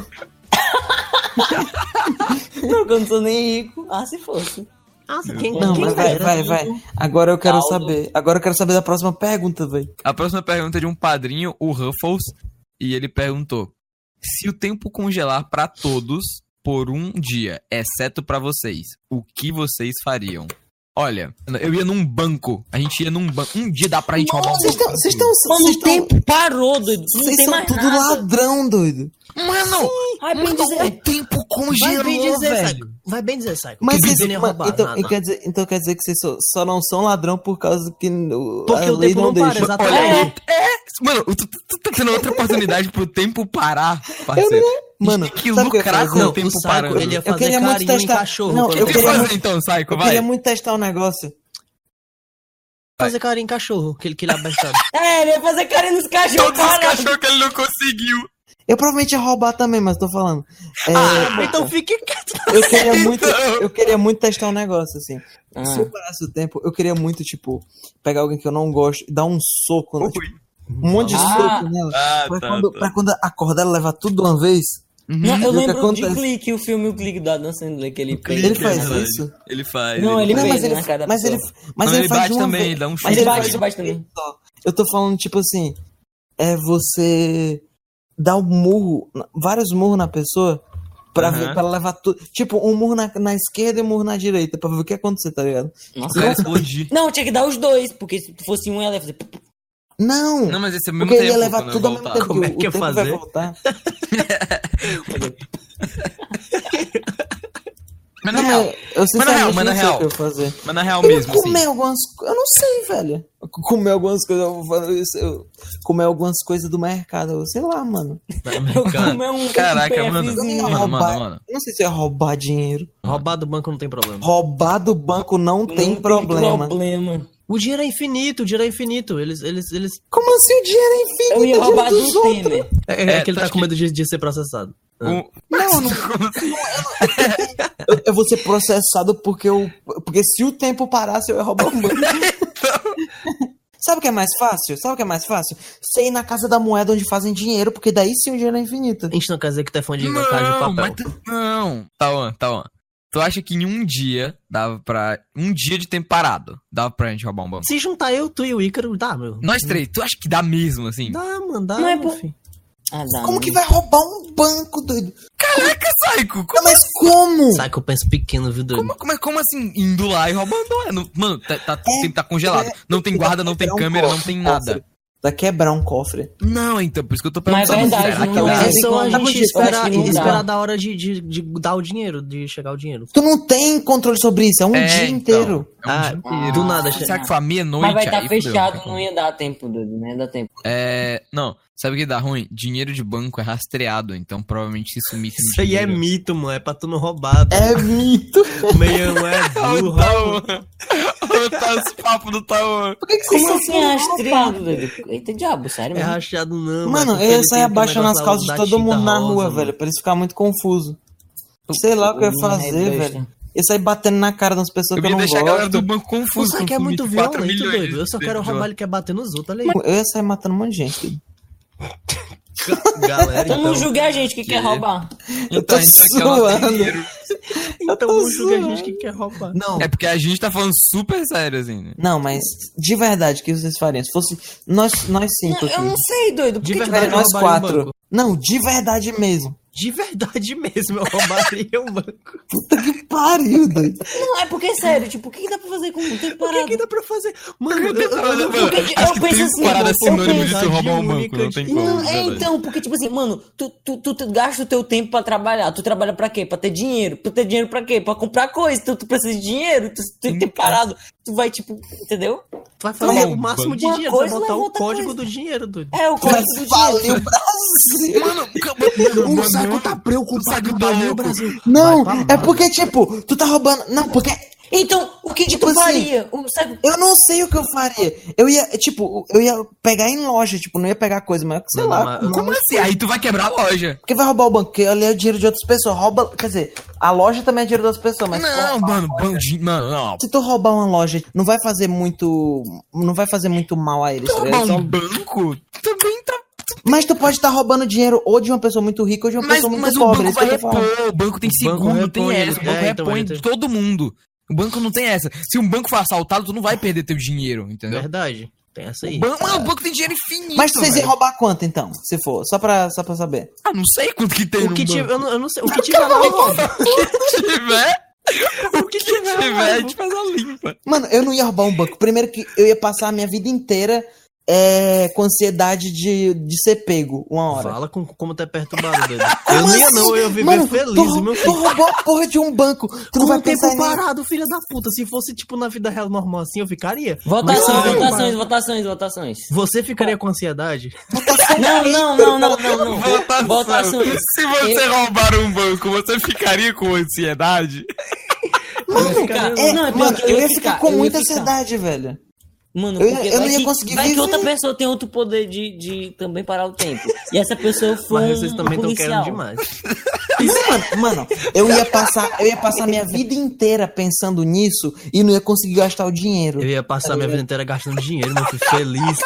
Não, que eu não sou nem rico. Ah, se fosse.
Nossa, quem
Não,
quem
mas
era?
vai. Agora eu quero
Calma.
saber. Agora eu quero saber da próxima pergunta, velho.
A próxima pergunta é de um padrinho, o Ruffles, e ele perguntou: se o tempo congelar pra todos, por um dia, exceto pra vocês, o que vocês fariam? Olha, eu ia num banco. A gente ia num banco. Um dia dá pra gente roubar um banco.
Mano, o tempo parou, doido. Não
Vocês
tem
são
mais
tudo
nada.
ladrão, doido.
Mano,
Vai bem dizer.
o tempo
Vai
congelou,
bem dizer,
velho.
Psycho. Vai bem dizer, Psycho.
Mas
que
vocês,
Biden ia roubar nada.
então quer dizer que vocês só não são ladrão por causa que
Porque
a
o
lei
tempo
não
não para,
deixa.
exatamente.
Olha aí. Mano, tu tá tendo outra oportunidade pro tempo parar, parceiro.
Mano,
A gente tem que
sabe o que eu ia
lucrar com
fazer?
o tempo
o Psycho,
parando.
ele ia
Eu
fazer
queria muito
carinho em
testar.
cachorro.
Não,
quando
eu
O que
ele
queria
fazer
muito-
então, Psycho?
Eu
Vai.
queria muito testar um negócio.
fazer carinho em cachorro, que ele é abestado.
Ele ia fazer carinho nos cachorros.
Todos os
parados.
cachorros que ele não conseguiu.
Eu provavelmente ia roubar também, mas tô falando.
Então fique quieto.
Eu queria muito testar um negócio, assim.
Ah.
Se eu parasse o tempo, eu queria muito, tipo, pegar alguém que eu não gosto e dar um soco, tipo, um monte de soco nela. Pra quando acordar, ela levar tudo de uma vez.
Não, eu
E o que
lembro de
acontece?
Clique, o filme O Clique do Adam Sandler, que ele
Ele faz isso?
Ele faz.
Não, ele
Não,
fez
mas ele,
na cara da
mas ele,
pessoa.
mas
Não,
ele
ele
faz
bate
de uma
também,
vez.
ele dá um
Mas
chute.
ele
Bate,
faz de uma
bate
vez
também.
só. Eu tô falando, tipo assim, é você dar um murro, vários murros na pessoa, pra, ver, pra levar tudo. Tipo, um murro na esquerda e um murro na direita, pra ver o que acontecer, tá ligado?
Nossa,
O cara explodir.
não, tinha que dar os dois, porque se fosse um, ela ia fazer.
Não!
Não, mas esse é o mesmo
Porque
tempo.
ele ia levar
quando
tudo
eu
ao mesmo
voltar.
tempo,
Como é
que
que ia
o tempo vai
fazer?
voltar.
Mas na real,
Eu sinceramente
mas na
não sei
real.
o que eu vou fazer.
mas na real
Eu
mesmo, assim.
comer algumas coisas. Eu não sei, velho. Comer algumas coisas. Eu vou falar isso, comer algumas coisas do mercado. Eu sei lá, mano.
Eu comer um
Caraca, mano.
PFzinho.
Mano.
Eu não sei se é roubar dinheiro.
Roubar do banco não tem problema.
Roubar do banco não tem problema.
O dinheiro é infinito, o dinheiro é infinito. Eles...
Como assim o dinheiro é infinito?
Eu ia
É dinheiro
roubar
dos
do
outros.
Temer.
É que ele
tu
tá
acha
com medo de ser processado.
Não. Eu vou ser processado porque se o tempo parasse, eu ia roubar um banco. Sabe o que é mais fácil? Você ir na Casa da Moeda onde fazem dinheiro, porque daí sim o dinheiro é infinito.
A gente não quer dizer que tu é fã de Casa de Papel.
Não. Tá. Tu acha que em um dia dava pra... Um dia de tempo parado dava pra gente roubar um banco?
Se juntar eu, tu e o Ícaro, dá, meu.
Nós três, tu acha que dá mesmo, assim?
Dá, mano, dá,
Não é
meu
por-
filho.
Ah, dá,
Como
mano.
que vai roubar um banco, doido?
Caraca, Psycho!
Mas como?
Sabe que eu penso pequeno, viu, doido?
Como assim, indo lá e roubando? Mano, o tempo tá congelado. Não tem guarda, não tem câmera, não tem nada.
Vai quebrar um cofre.
Não, então, por isso que eu tô
Mas
perguntando.
é verdade,
será que
não
dá?
é.
É só a
Sabe
gente
disso? Eu acho que não dá.
esperar da hora de dar o dinheiro, de chegar o dinheiro.
Tu não tem controle sobre isso, é um dia inteiro.
É um dia inteiro.
do nada.
Será que foi à meia-noite?
Mas vai estar
aí, fudeu,
fechado,
tem
não ia dar tempo, doido. Não ia dar tempo.
Não, sabe o que dá ruim? Dinheiro de banco é rastreado, então provavelmente se sumisse
Isso aí é
dinheiro...
mito, mano. É pra tu não roubar.
É mito.
O meião é burro.
Tá os papos do Taon.
Por que
Como
vocês
assim
são
rastreado, doido? Eita diabo, sério
É
mesmo?
rachado não.
Mano,
porque
eu ia
ele
sair
tem
abaixando
aquele
as calças de
negócio
todo
da
mundo
tinta
na
rosa,
rua,
mano.
velho, pra eles ficarem muito confusos. Sei lá o que eu ia fazer,
besta.
velho. Ia sair batendo na cara das pessoas
Eu
que eu
ia
não
deixar a galera do
gosto.
banco confusa.
Você que é muito violento, doido. Eu só quero roubar, ele quer bater nos outros, olha aí.
Eu ia sair matando um monte de gente. Doido.
Galera,
Então não julgue a gente que quer roubar.
Eu tô zoando.
Então não julga a gente que quer roubar.
Não,
É porque a gente tá falando super sério, assim, né?
não, mas de verdade, o que vocês fariam? Se fosse nós cinco
Eu
aqui.
não sei, doido. Por
De
que que-
verdade,
Nós
eu roubaria um
quatro.
banco.
Não, de verdade mesmo.
De verdade mesmo, eu roubaria um banco.
Puta que pariu, doido.
Não, é porque, sério, tipo, o que dá pra fazer com o tempo
O que
parado?
que dá pra fazer? Mano, eu
Porque
Acho
eu
que
penso
tem
assim,
parada
eu
sinônimo de
penso-
tu roubar um banco,
única
não tem
de-
como.
Não,
verdade.
então, porque, tipo assim, mano, tu gasta o teu tempo pra trabalhar. Tu trabalha pra quê? Pra ter dinheiro. Tu ter dinheiro pra quê? Pra comprar coisa. Tu precisa de dinheiro. Tu tem tempo parado. Tu vai, tipo, entendeu?
Tu vai fazer o máximo de
Uma
dinheiro, tu vai
coisa
botar
leva
o
outra
código
coisa.
do dinheiro, doido.
É, o código do
Valeu,
dinheiro.
Brasil.
O Saco tá preocupado, valeu, Brasil.
Não,
Vai pra
é porque, tipo, tu tá roubando. Não, porque.
Então, o que
Tipo
tu
assim,
faria? Sabe?
Eu não sei o que eu faria. Eu ia pegar em loja, tipo, não ia pegar coisa, mas sei
Não,
lá.
mas-
não.
Como assim? Aí tu vai quebrar a loja.
Porque vai roubar o banco, porque ali é o dinheiro de outras pessoas. Rouba. Quer dizer, a loja também é dinheiro das pessoas, mas.
Não, mano, bandinho. Mano, não.
Se tu roubar uma loja, não vai fazer muito. Não vai fazer muito mal a eles. tá
Roubar
ligado?
um banco também tá.
Mas tu pode estar roubando dinheiro ou de uma pessoa muito rica ou de uma pessoa muito
Mas o
pobre.
banco
Isso que
vai
eu tô falando.
repor, o banco tem
O banco
seguro, tem
repõe,
essa, o banco
então,
repõe
ele tem-
todo mundo. O banco não tem essa. Se um banco for assaltado, tu não vai perder teu dinheiro, entendeu?
Verdade. Tem essa aí.
Mano, o banco tem dinheiro infinito.
Mas vocês
velho.
iam roubar quanto, então? Se for, só pra saber.
Ah, não sei quanto que tem
O que
no
tiver,
banco.
eu não sei. O que tiver lá, eu roubo.
O que tiver, a gente faz a limpa.
Mano, eu não ia roubar um banco. Primeiro que eu ia passar a minha vida inteira com ansiedade de ser pego uma hora.
Fala como tu é perturbado, doido. Eu não ia não, eu ia viver
Mano,
feliz, meu
Tu
filho.
roubou a porra de um banco. Tu
Com
não vai
o tempo
pensar em
parado, filha da puta. Se fosse, tipo, na vida real normal assim, eu ficaria.
Votações.
Você ficaria com ansiedade?
Não. Votações.
Se você roubar um banco, você ficaria com ansiedade?
Eu ia ficar com muita ansiedade, velho.
Mano,
Eu
porque
não ia conseguir
vai que
viver.
outra pessoa tem outro poder de também parar o tempo. E essa pessoa foi
Mas vocês também estão
policial.
querendo demais.
Mano, eu ia passar minha vida inteira pensando nisso e não ia conseguir gastar o dinheiro.
Eu ia passar minha vida inteira gastando dinheiro, meu filho, feliz.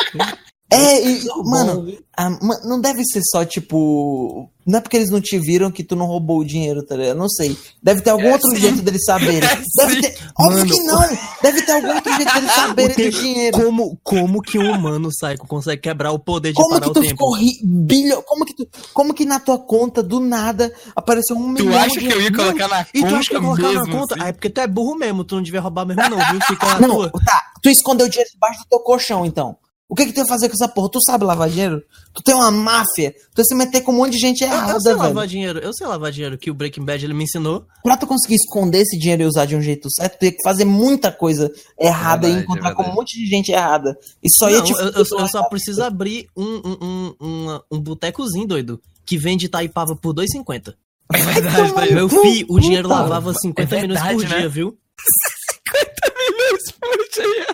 Mano, não deve ser só, tipo... Não é porque eles não te viram que tu não roubou o dinheiro, tá ligado? Eu não sei. Deve ter algum outro jeito deles saberem. Óbvio que não! Deve ter algum outro jeito deles saberem do dinheiro.
Como que um humano, Psycho, consegue quebrar o poder de
Como
parar
que
o
tu
tempo?
ficou bilhão? Como que na tua conta, do nada, apareceu 1 milhão
Tu acha
de...
que eu ia colocar na conta
E tu acha que eu ia colocar
mesmo,
na conta?
assim?
Ah, é porque tu é burro mesmo, tu não devia roubar mesmo não, viu? Fica na
Não,
tua.
tá. Tu escondeu o dinheiro debaixo do teu colchão, então. O que tu ia fazer com essa porra? Tu sabe lavar dinheiro? Tu tem uma máfia? Tu ia se meter com um monte de gente errada,
Eu sei
velho.
lavar dinheiro, que o Breaking Bad ele me ensinou.
Pra tu conseguir esconder esse dinheiro e usar de um jeito certo, tu ia que fazer muita coisa errada e encontrar com um monte de gente errada. E só ia
Não,
te...
eu só preciso abrir um botecozinho, doido, que vende Itaipava por R$2,50.
É verdade, tá aí.
Meu filho, o dinheiro lavava 50
É
minutos por
verdade,
dia,
né?
viu?
50 milhões por dia.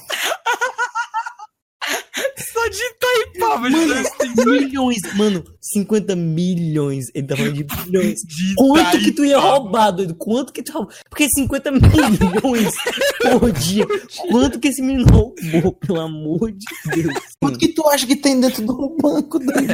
Só de Itaipava,
Milhões, mano, 50 milhões. Ele tá falando de bilhões.
De
Quanto que tu ia
Itaipava.
roubar, doido? Quanto que tu roubou? Porque 50 milhões por dia. Quanto que esse menino roubou, pelo amor de Deus?
Quanto que tu acha que tem dentro do banco, doido?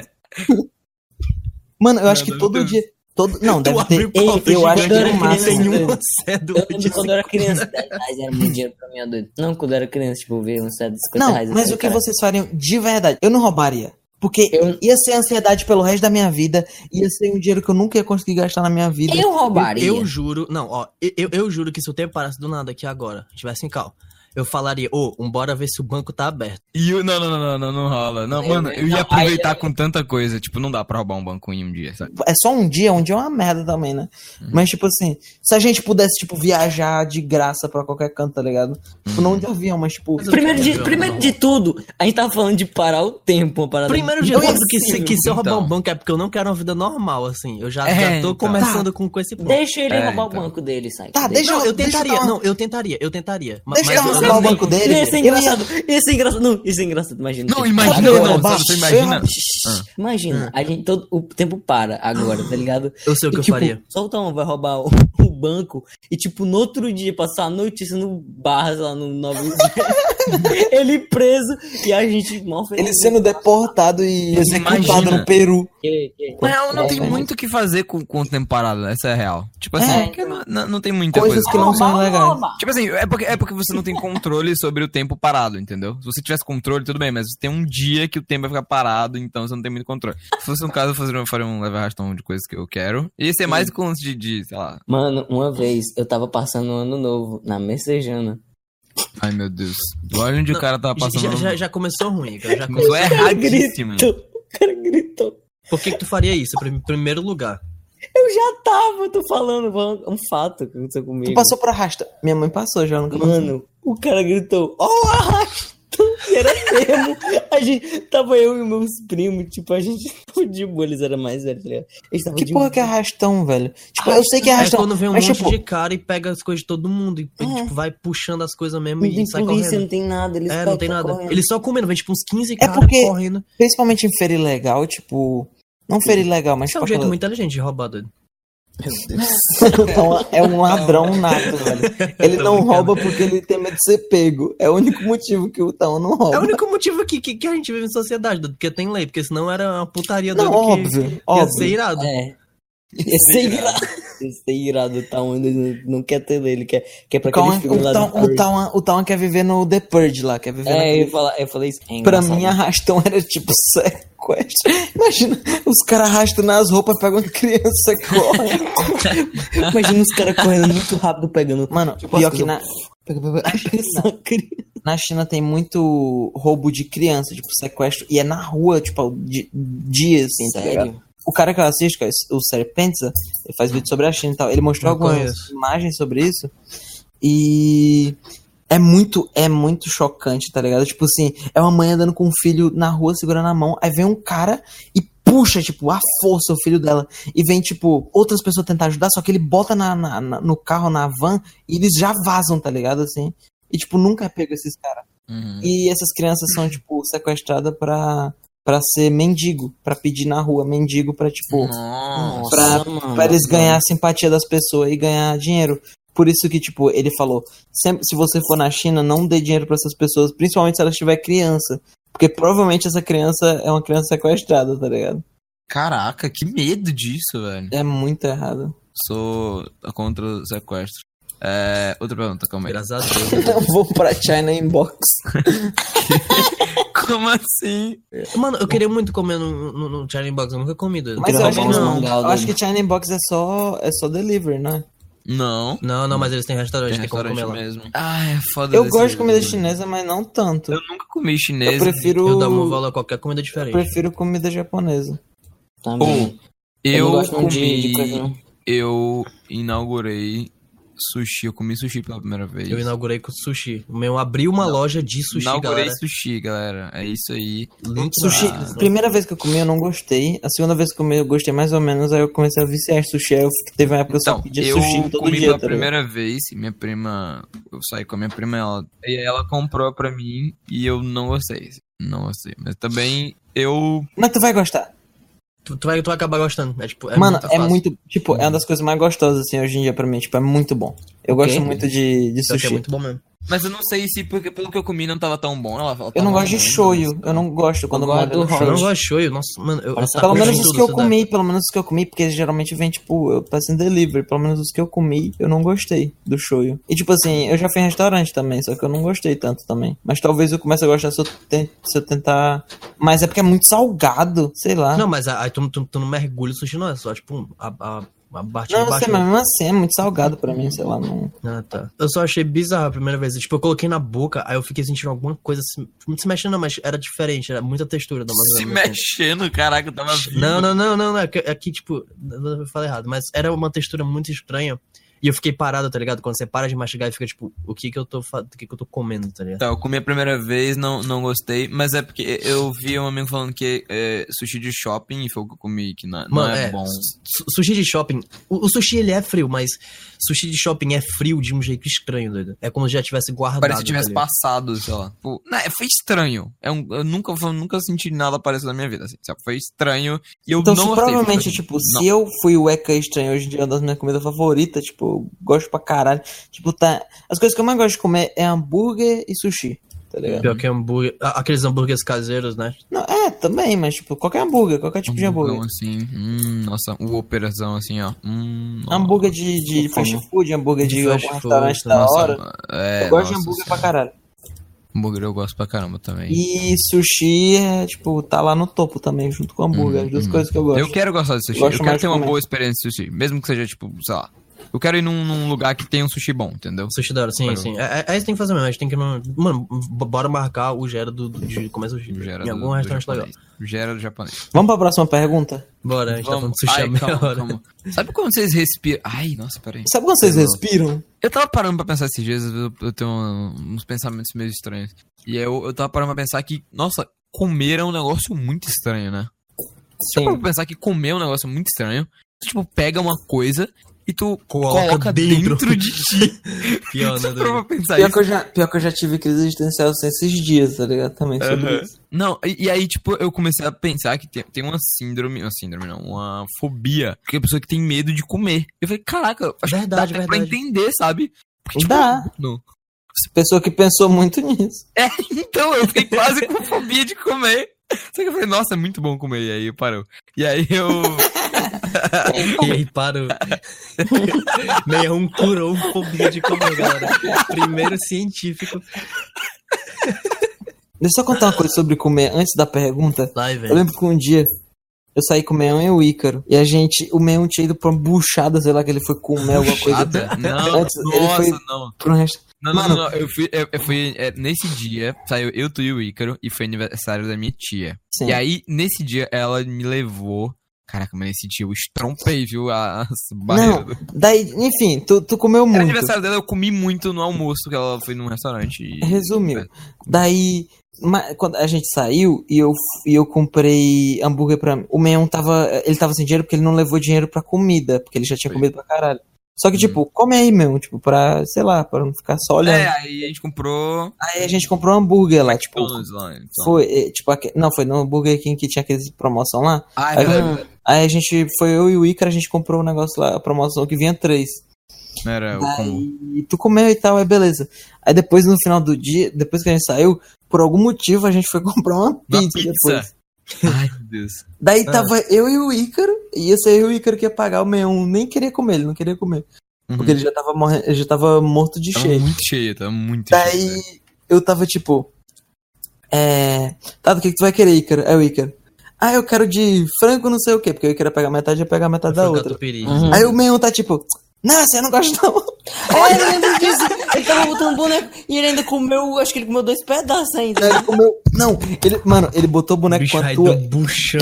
Mano, eu acho que todo dia... Não, deve ter... Eu acho que
era
no máximo...
Tem
criança,
uma cédula
Eu
de
lembro quando eu era criança, 10 reais era muito dinheiro pra mim, doido. Não, quando eu era criança, tipo, eu vi um set de 50
Não,
reais.
mas o que vocês fariam de verdade? Eu não roubaria. Porque
Eu-
ia ser ansiedade pelo resto da minha vida, ia ser um dinheiro que eu nunca ia conseguir gastar na minha vida.
Eu roubaria.
Eu juro, não, ó, eu juro que se o tempo parasse do nada aqui agora, tivesse em cal, eu falaria, bora ver se o banco tá aberto.
E não rola. Não, mano, eu ia aproveitar com tanta coisa. Tipo, não dá pra roubar um banco em um dia, sabe?
É só um dia é uma merda também, né? Mas, tipo assim, se a gente pudesse, tipo, viajar de graça pra qualquer canto, tá ligado? Tipo, não de avião, mas, tipo...
Primeiro de tudo, a gente tava falando de parar o tempo, uma parada.
Primeiro de
Então,
tudo, que se eu roubar
então.
um banco é porque eu não quero uma vida normal, assim. Eu já tô
então.
começando com esse ponto.
Deixa ele roubar
então.
o banco dele, sai.
Tá, deixa
Não, eu
deixa
tentaria,
dar uma-
não, eu tentaria.
Deixa eu
Mas
roubar o banco dele.
Ia ser engraçado, Não, ia ser engraçado, imagina.
Não,
Tipo,
imagina,
agora,
não,
baixo.
você imagina.
Imagina, a gente, todo o tempo para agora, tá ligado?
Eu sei o que
E,
eu
tipo,
faria.
Só o Tom vai roubar o banco e, tipo, no outro dia, passar a notícia no Barras lá no 9 ele preso e a gente mal feliz.
Ele sendo deportado e executado
Imagina.
no Peru.
Mas não tem muito o que fazer com o tempo parado, essa é a real. Tipo assim, porque não tem muita
Coisas
coisa.
que não são legais.
Tipo assim, é porque você não tem controle sobre o tempo parado, entendeu? Se você tivesse controle, tudo bem, mas tem um dia que o tempo vai ficar parado, então você não tem muito controle. Se fosse um caso, eu faria um leve arrastão de coisas que eu quero. Ia ser mais com lance de, sei lá.
Mano, uma vez eu tava passando um ano novo na Messejana.
Ai, meu Deus. Olha onde o cara tava passando.
Já começou ruim, cara. Já
Começou
começou.
erradíssimo.
O cara gritou.
Por que tu faria isso? Em primeiro lugar.
Eu já tava, tô falando, um fato que aconteceu comigo.
Tu passou por arrasta. Minha mãe passou já, nunca passou.
Mano, o cara gritou, arrastão, e era mesmo. A gente, tava eu e meus primos, tipo, a gente tava de boa, eles eram mais velhos, tá ligado? Eles tavam
Que
de
porra
boa.
que é arrastão, velho? Tipo, eu sei que é
É
arrastão,
quando vem um
mas
monte
tipo...
de cara e pega as coisas de todo mundo e tipo, vai puxando as coisas mesmo
Não
e
tem
sai
polícia,
correndo.
não tem nada, eles
Não tem nada.
correndo.
Eles só comendo, vem tipo uns 15
É
caras
porque,
correndo.
principalmente em feira ilegal, tipo... Não feira ilegal, mas
Isso é
tipo...
um jeito
aquela-
muito inteligente de roubar, doido.
Então, é um ladrão nato, velho. Ele não rouba porque ele tem medo de ser pego. É o único motivo que o Tão não rouba.
É o único motivo que a gente vive em sociedade, doido, porque tem lei, porque senão era uma putaria
Não,
doido
óbvio,
que ia
óbvio.
ser irado.
É. Ia ser engraçado. Esse é irado, o Tawan não quer ter ele, quer pra aquele filme lá do Purge.
O Tawan quer viver no The Purge lá, quer viver naquele...
eu falei isso.
Pra mim, arrastão era tipo sequestro. Imagina, os caras arrastam nas roupas, pegam uma criança e correm.
Imagina os caras correndo muito rápido pegando.
Mano,
tipo,
pior que na China tem muito roubo de criança, tipo, sequestro, e é na rua, tipo, dias, assim, tá ligado? O cara que eu assisto, o Serpenza, ele faz vídeo sobre a China e tal, ele mostrou algumas imagens sobre isso, e é muito chocante, tá ligado? Tipo assim, é uma mãe andando com um filho na rua, segurando a mão, aí vem um cara e puxa, tipo, a força o filho dela, e vem, tipo, outras pessoas tentar ajudar, só que ele bota no carro, na van, e eles já vazam, tá ligado, assim, e, tipo, nunca pega esses caras. E essas crianças são, tipo, sequestradas pra ser mendigo, pra pedir na rua, mendigo pra, tipo, pra eles ganhar a simpatia das pessoas e ganhar dinheiro. Por isso que, tipo, ele falou, sempre, se você for na China, não dê dinheiro pra essas pessoas, principalmente se elas tiver criança, porque provavelmente essa criança é uma criança sequestrada, tá ligado?
Caraca, que medo disso, velho.
É muito errado.
Sou contra o sequestro. Outra pergunta, calma aí.
Graças a Deus.
Eu vou pra China Inbox.
Como assim?
Mano, eu queria muito comer no China Box, eu nunca comi.
Mas eu acho que China Box é só delivery, né?
Não.
Não, mas eles têm restaurante,
Tem
tem como comer lá.
mesmo. É foda.
Eu gosto de comida chinesa, mas não tanto.
Eu nunca comi chinesa.
Eu prefiro...
Eu dou um valor a qualquer comida diferente.
Eu prefiro comida japonesa.
Também.
Eu
gosto
comi...
de coisa, não.
Eu inaugurei sushi. Eu comi sushi pela primeira vez.
Eu inaugurei com sushi. Eu abri uma loja de sushi,
inaugurei
galera.
Sushi, galera. É isso aí.
Sushi, primeira vez que eu comi eu não gostei. A segunda vez que eu comi eu gostei mais ou menos. Aí eu comecei a viciar em sushi. Aí teve uma época que eu só pedia sushi todo
comi
dia.
Pela primeira vez, minha prima... Eu saí com a minha prima, ela comprou pra mim e eu não gostei. Não gostei. Mas também
Mas tu vai gostar.
Tu vai acabar gostando.
Mano, é muito... Tipo, é uma das coisas mais gostosas, assim, hoje em dia pra mim. Tipo, é muito bom. Eu gosto muito de sushi.
É muito bom mesmo.
Mas eu não sei se, porque pelo que eu comi, não tava tão bom.
Eu não gosto de shoyu. Eu não gosto quando eu
não gosto de shoyu. Nossa, mano,
pelo menos os que eu comi, porque geralmente vem, tipo, eu peço em delivery. Pelo menos os que eu comi, eu não gostei do shoyu. E, tipo assim, eu já fui em restaurante também, só que eu não gostei tanto também. Mas talvez eu comece a gostar se eu tentar... Mas é porque é muito salgado, sei lá.
Não, mas aí tu não mergulha o sushi, não. É só, tipo, a parte
não,
de baixo.
Sei, mas mesmo assim é muito salgado pra mim, sei lá, não...
Ah, tá. Eu só achei bizarro a primeira vez. Tipo, eu coloquei na boca, aí eu fiquei sentindo alguma coisa se mexendo, não, mas era diferente, era muita textura da
Se mexendo, caraca, eu tava vivo.
Não, aqui, tipo, eu falei errado, mas era uma textura muito estranha. E eu fiquei parado, tá ligado? Quando você para de mastigar e fica tipo, o que eu tô comendo, tá ligado?
Tá, eu comi a primeira vez, não gostei, mas é porque eu vi um amigo falando que é sushi de shopping e foi o que eu comi, que não é bom.
Sushi de shopping, o sushi ele é frio, mas sushi de shopping é frio de um jeito estranho, doido. É como se já tivesse guardado.
Parece que tivesse passado, sei lá. Pô, foi estranho. Eu nunca senti nada parecido na minha vida, assim. Foi estranho e eu
então,
não gostei.
Provavelmente, tipo, se eu fui o Eka estranho hoje em dia, uma das minhas comidas favoritas, tipo, eu gosto pra caralho. Tipo, tá... As coisas que eu mais gosto de comer é hambúrguer e sushi, tá ligado?
Pior que hambúrguer... Aqueles hambúrgueres caseiros, né?
Não, também, mas tipo, qualquer hambúrguer, qualquer tipo de hambúrguer.
Assim, nossa, o operação assim, ó.
Hambúrguer de fast food, hambúrguer de algum restaurante da hora. Eu gosto de hambúrguer pra caralho.
Hambúrguer eu gosto pra caramba também.
E sushi é, tipo, tá lá no topo também, junto com hambúrguer. As duas coisas que eu gosto.
Eu quero gostar de sushi. Eu quero ter uma boa experiência de sushi. Mesmo que seja, tipo, sei lá. Eu quero ir num lugar que tenha um sushi bom, entendeu?
Sushi da hora, sim. É isso que tem que fazer mesmo. A gente tem que... Mano, bora marcar o Gera de comer sushi. Em algum restaurante legal.
Gera do japonês.
Vamos pra próxima pergunta?
Bora, a gente tá falando de sushi há meia hora.
Calma. Sabe quando vocês respiram... Ai, nossa, peraí.
Sabe quando vocês respiram?
Eu tava parando pra pensar esses dias, eu tenho uns pensamentos meio estranhos. E eu tava parando pra pensar que, nossa, comer é um negócio muito estranho, né? Sim. Você pode pensar que comer é um negócio muito estranho. Você, tipo, pega uma coisa e tu coloca dentro de ti.
Pior, né?
Pior que eu já tive crise existencial esses dias, tá ligado? Também sobre isso.
Não, e aí, tipo, eu comecei a pensar que tem uma uma fobia. Porque é a pessoa que tem medo de comer. Eu falei, caraca, acho que dá até pra entender, sabe? Porque, tipo,
dá. Pessoa que pensou muito nisso.
Então, eu fiquei quase com fobia de comer. Só que eu falei, nossa, é muito bom comer. E aí parou. E aí eu...
E aí parou. 61 curou fobia de comer, galera. Primeiro científico.
Deixa eu só contar uma coisa sobre comer antes da pergunta.
Vai,
Eu
velho.
lembro que um dia eu saí com o Meão e o Ícaro. E o Meão tinha ido pra uma buchada, sei lá, que ele foi comer alguma coisa.
Buchada? Não,
Antes, ele foi
não.
pro resto.
Não,
Mano,
não. Eu fui nesse dia, saiu eu, tu e o Ícaro, e foi aniversário da minha tia.
Sim.
E aí, nesse dia, ela me levou. Caraca, mas nesse dia eu estrompei, viu? As barreiras.
Não, daí, enfim, tu comeu
Era
muito.
aniversário dela, eu comi muito no almoço, que ela foi num restaurante. E...
Resumiu. Daí, quando a gente saiu e eu comprei hambúrguer pra mim. O Meão ele tava sem dinheiro porque ele não levou dinheiro pra comida, porque ele já tinha comido pra caralho. Só que, tipo, come aí, Meão, tipo, pra, sei lá, pra não ficar só olhando.
Aí a gente comprou...
Aí a gente comprou um hambúrguer lá, tipo...
McDonald's lá, então.
Foi, tipo, não, foi no Burger King que tinha aquela promoção lá. Aí a gente, foi eu e o Ícaro, a gente comprou um negócio lá, a promoção que vinha 3.
Era o comum.
E tu comeu e tal, aí beleza. Aí depois, no final do dia, depois que a gente saiu, por algum motivo a gente foi comprar uma pizza depois.
Ai, meu Deus.
Daí tava eu e o Ícaro, e ia ser eu e o Ícaro que ia pagar, o Meão nem queria comer, ele não queria comer. Porque ele já tava morrendo, ele já tava morto de cheio.
Tava muito
Daí
cheio.
eu tava tipo... Tá, do que tu vai querer, Ícaro? É o Ícaro. Ah, eu quero de frango não sei o quê, porque eu queria pegar metade e ia pegar metade da outra. Aí o Meão tá tipo... Não, você não gosta não.
Eu lembro disso. Ele tava botando boneco e ele ainda comeu, acho que ele comeu 2 pedaços ainda.
Ele comeu... Não, ele botou boneco
Bicho,
com a tua...
buchão.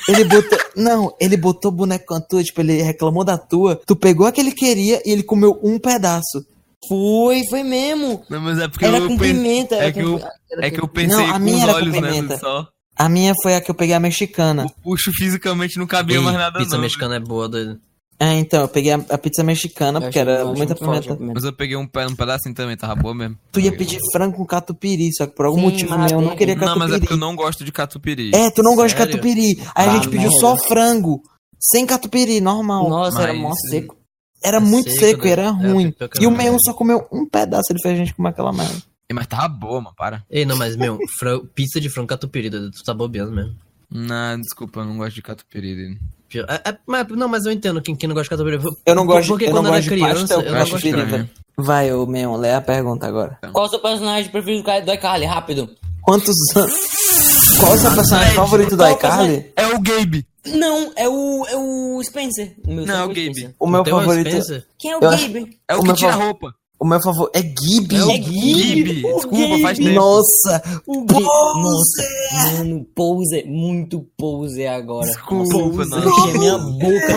Ele botou boneco com a tua, tipo, ele reclamou da tua. Tu pegou a que ele queria e ele comeu um pedaço.
Foi mesmo.
Não, mas é porque
Era com pimenta.
É que eu pensei
Não, a
com os
minha era
olhos,
com
né,
pimenta.
só.
A minha foi a que eu peguei a mexicana.
O puxo fisicamente não cabia mais nada,
Pizza
não.
mexicana é boa, doido.
Então, eu peguei a pizza mexicana, porque era muita pimenta.
Mas eu peguei um pedacinho também, tava boa mesmo.
Tu ia pedir frango com catupiry, só que por algum motivo meu eu não queria catupiry.
Não, mas é porque eu não gosto de catupiry.
Tu não gosta de
Sério?
catupiry. Aí a gente pediu só frango, sem catupiry, normal.
Nossa, era
Mas-
mó seco.
Era muito seco e era ruim.
pior que
E o
era
Meão
ruim.
só comeu um pedaço, ele fez a gente comer aquela merda.
Mas tava boa, mano, para.
Ei, não, mas, meu, pizza de frango catupiry, doido, tu tá bobeando mesmo.
Não, desculpa, eu não gosto de catupiry.
Mas eu entendo quem não gosta de catupiry.
Eu não gosto,
Porque
eu não
quando
gosto
era
de
criança,
pastel
eu
com
não gosto
catupiry,
de
velho. Vai, ô Meão, lê a pergunta agora.
Qual o seu personagem preferido do iCarly? Rápido.
Quantos anos... Qual o seu personagem favorito do
Qual o
iCarly?
É o Gabe.
Não, é o Spencer.
Não, é o Gabe.
O meu
Tem um
favorito...
Spencer?
Quem é o
Eu acho-
Gabe?
É o
O
que
meu
tira a
fav-
roupa.
O meu favorito... É Gibi.
Gabe. Desculpa, faz tempo.
Nossa.
O Gabe. Nossa, mano, Pose, muito Pose agora.
Desculpa,
Nossa,
não.
eu enchi a minha boca.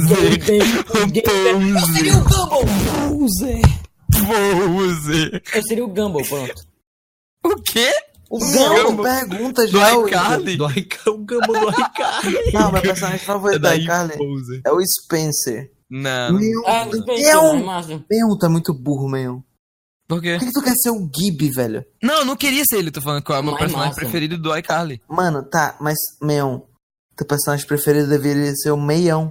O Gabe. Eu seria o Gumball. Eu seria o Gumball, pronto.
O quê?
O
Não,
Gumball.
pergunta
Do
já. o
iCarly?
O Gumbo do iCarly.
Não, meu personagem favorito do iCarly
Pose.
é o Spencer.
Não.
Ah,
Meu,
Spencer, é massa.
Meu, tá muito burro, meu.
Por quê?
Por que tu quer ser o Gibi, velho?
Não, eu não queria ser ele. Tô falando qual é o meu
Mas
personagem
massa.
preferido do iCarly.
Mano, tá, mas, meu, teu personagem preferido deveria ser o Meião.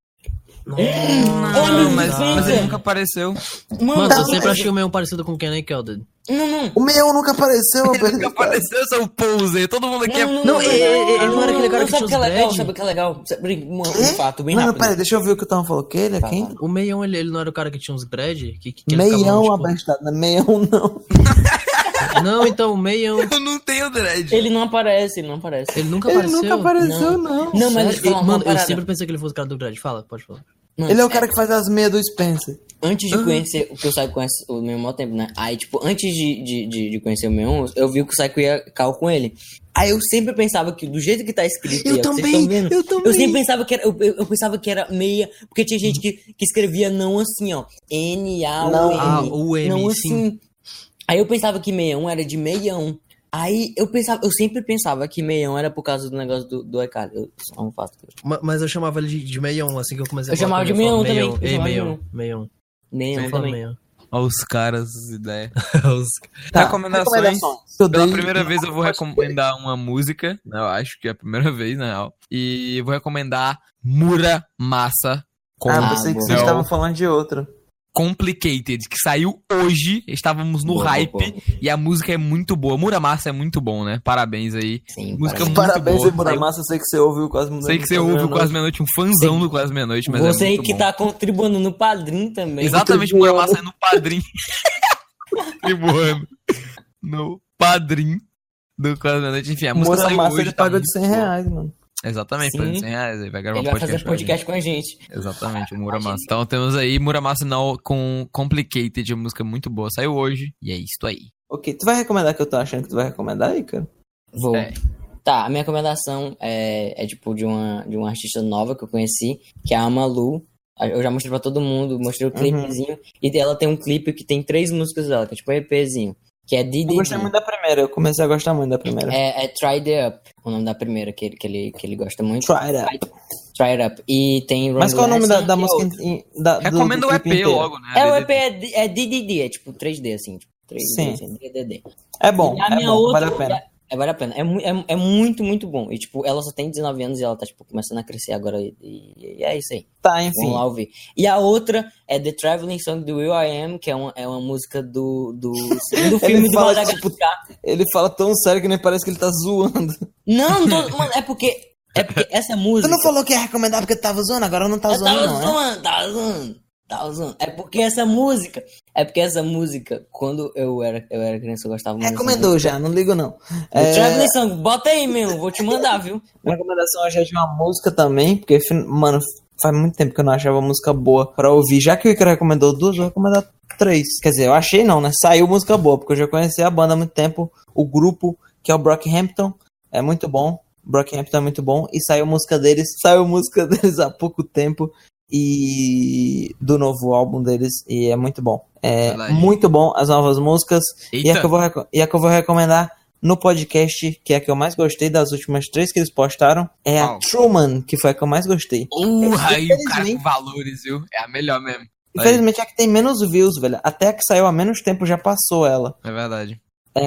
Não, mas ele
Spencer.
nunca apareceu.
Mano,
Tá,
eu sempre
mas-
achei o meu parecido com o Kenny Keldon.
Não.
O Meião nunca apareceu,
Ele nunca apareceu, seu Pose. Todo mundo aqui é...
Ele não era aquele cara que
sabe
tinha
o que é
os
legal?
dread?
Sabe o que é legal? Um fato bem
Mano,
rápido.
pera, deixa eu ver o que o Tom falou. Que ele é
Vai,
quem?
vai.
O Meião, ele não era o cara que tinha uns dread? Que ele
Meião,
ficava,
abestada. Meião, não.
Não, então, o Meião,
Eu não tenho dread.
Ele não aparece.
ele nunca
Ele
apareceu.
nunca apareceu, não.
Não, mas
Sério?
deixa eu falar uma
Mano, eu
parada.
sempre pensei que ele fosse o cara do dread. Fala, pode falar.
Não,
Ele é o cara que faz as meias do Spencer.
Antes de conhecer, o que o Psycho conhece o meu maior tempo, né? Aí, tipo, antes de conhecer o meu, eu vi que o Psycho ia cal com ele. Aí eu sempre pensava que, do jeito que tá escrito,
Eu
aí, ó, que vocês
também,
tão vendo,
eu também.
eu sempre pensava que era, eu pensava que era meia, porque tinha gente que escrevia não assim, ó, N-A-U-M.
Não, o M,
não
sim.
assim. Aí eu pensava que meião era de meião. Aí eu sempre pensava que meião era por causa do negócio do iCarly. Só um fato.
Mas eu chamava ele de Meião, assim que eu comecei a
Eu
falar
chamava
com
de
ele, eu
Meião
falava,
também, eu
Ei,
chamava de
Meião, Meião.
Meião
Eu falo
também.
Meião.
Olha os caras, as ideias.
Tá,
Recomendações.
Eu
Pela
dei-
primeira vez eu vou recomendar uma música, né, eu acho que é a primeira vez, na real. E eu vou recomendar Muramasa com
Ah, pensei que vocês
Mel.
estavam falando de outro.
Complicated, que saiu hoje. Estávamos no hype.
boa.
E a música é muito boa. Muramasa é muito bom, né? Parabéns aí.
Sim,
Música muito
Parabéns,
boa.
Muramasa. Eu sei que você ouviu quase meia-noite.
Sei que você ouve o Quase Meia-Noite, um fãzão do Quase Meia-Noite, mas
Você
é
aí
muito
que
bom.
tá contribuindo no Padrim também.
Exatamente, o Muramasa é no Padrim. Contribuindo no Padrim do Quase Meia-Noite. Enfim, a música saiu
Muramasa,
hoje.
ele
tá
pagou de
muito boa.
R$100, mano.
Exatamente,
Sim.
pagou de R$100. Ele vai gravar
Ele
um
vai fazer
podcast
podcast com a gente.
Exatamente, o Muramasa. Então temos aí Muramasa Now com Complicated, uma música muito boa. Saiu hoje e é isso aí.
Ok, tu vai recomendar o que eu tô achando que tu vai recomendar aí, cara?
Vou.
É.
Tá, a minha recomendação é tipo de uma artista nova que eu conheci, que é a Amalu. Eu já mostrei pra todo mundo, mostrei o clipezinho. E ela tem um clipe que tem 3 músicas dela, que é tipo um EPzinho. Que é DDD.
Eu gostei muito da primeira, eu comecei a gostar muito da primeira.
É Try It Up, o nome da primeira, que ele gosta muito.
Try It Up.
Try It Up. E tem
Mas qual é o nome da
Run
música?
Lesson
Recomenda o EP logo, né?
o EP é DDD, é tipo 3D, assim. Tipo 3D,
Sim.
assim, DDD.
É bom,
E a minha
bom,
outra,
vale a pena.
Vale a pena. É muito, muito bom. E, tipo, ela só tem 19 anos e ela tá, tipo, começando a crescer agora. E é isso aí.
Tá, enfim.
Vamos lá ouvir. E a outra é The Traveling Song do Will I Am, que é uma música do segundo filme do Madagascar.
Ele fala tão sério que nem parece que ele tá zoando.
Não tô... Mano, é porque essa música...
Tu não falou que ia recomendar porque tu tava zoando? Agora não tá zoando, não, é?
Tava zoando. É porque essa música, quando eu era criança, eu gostava muito.
Recomendou já, não ligo não.
Traveling Song, bota aí mesmo, vou te mandar, viu?
Minha recomendação hoje é de uma música também, porque, mano, faz muito tempo que eu não achava música boa pra ouvir. Já que o Icaro recomendou 2, eu vou recomendar 3. Quer dizer, eu achei não, né? Saiu música boa, porque eu já conheci a banda há muito tempo, o grupo, que é o Brockhampton, é muito bom. Brockhampton é muito bom. E saiu música deles há pouco tempo. E do novo álbum deles, e é muito bom. É
Verdade.
muito bom as novas músicas. E
Eita.
a que eu vou recomendar no podcast, que é a que eu mais gostei das últimas 3 que eles postaram, é a
Qual?
Truman, que foi a que eu mais gostei.
Aí o cara com valores, viu? É a melhor mesmo.
Infelizmente é a que tem menos views, velho. Até a que saiu há menos tempo já passou ela.
É verdade.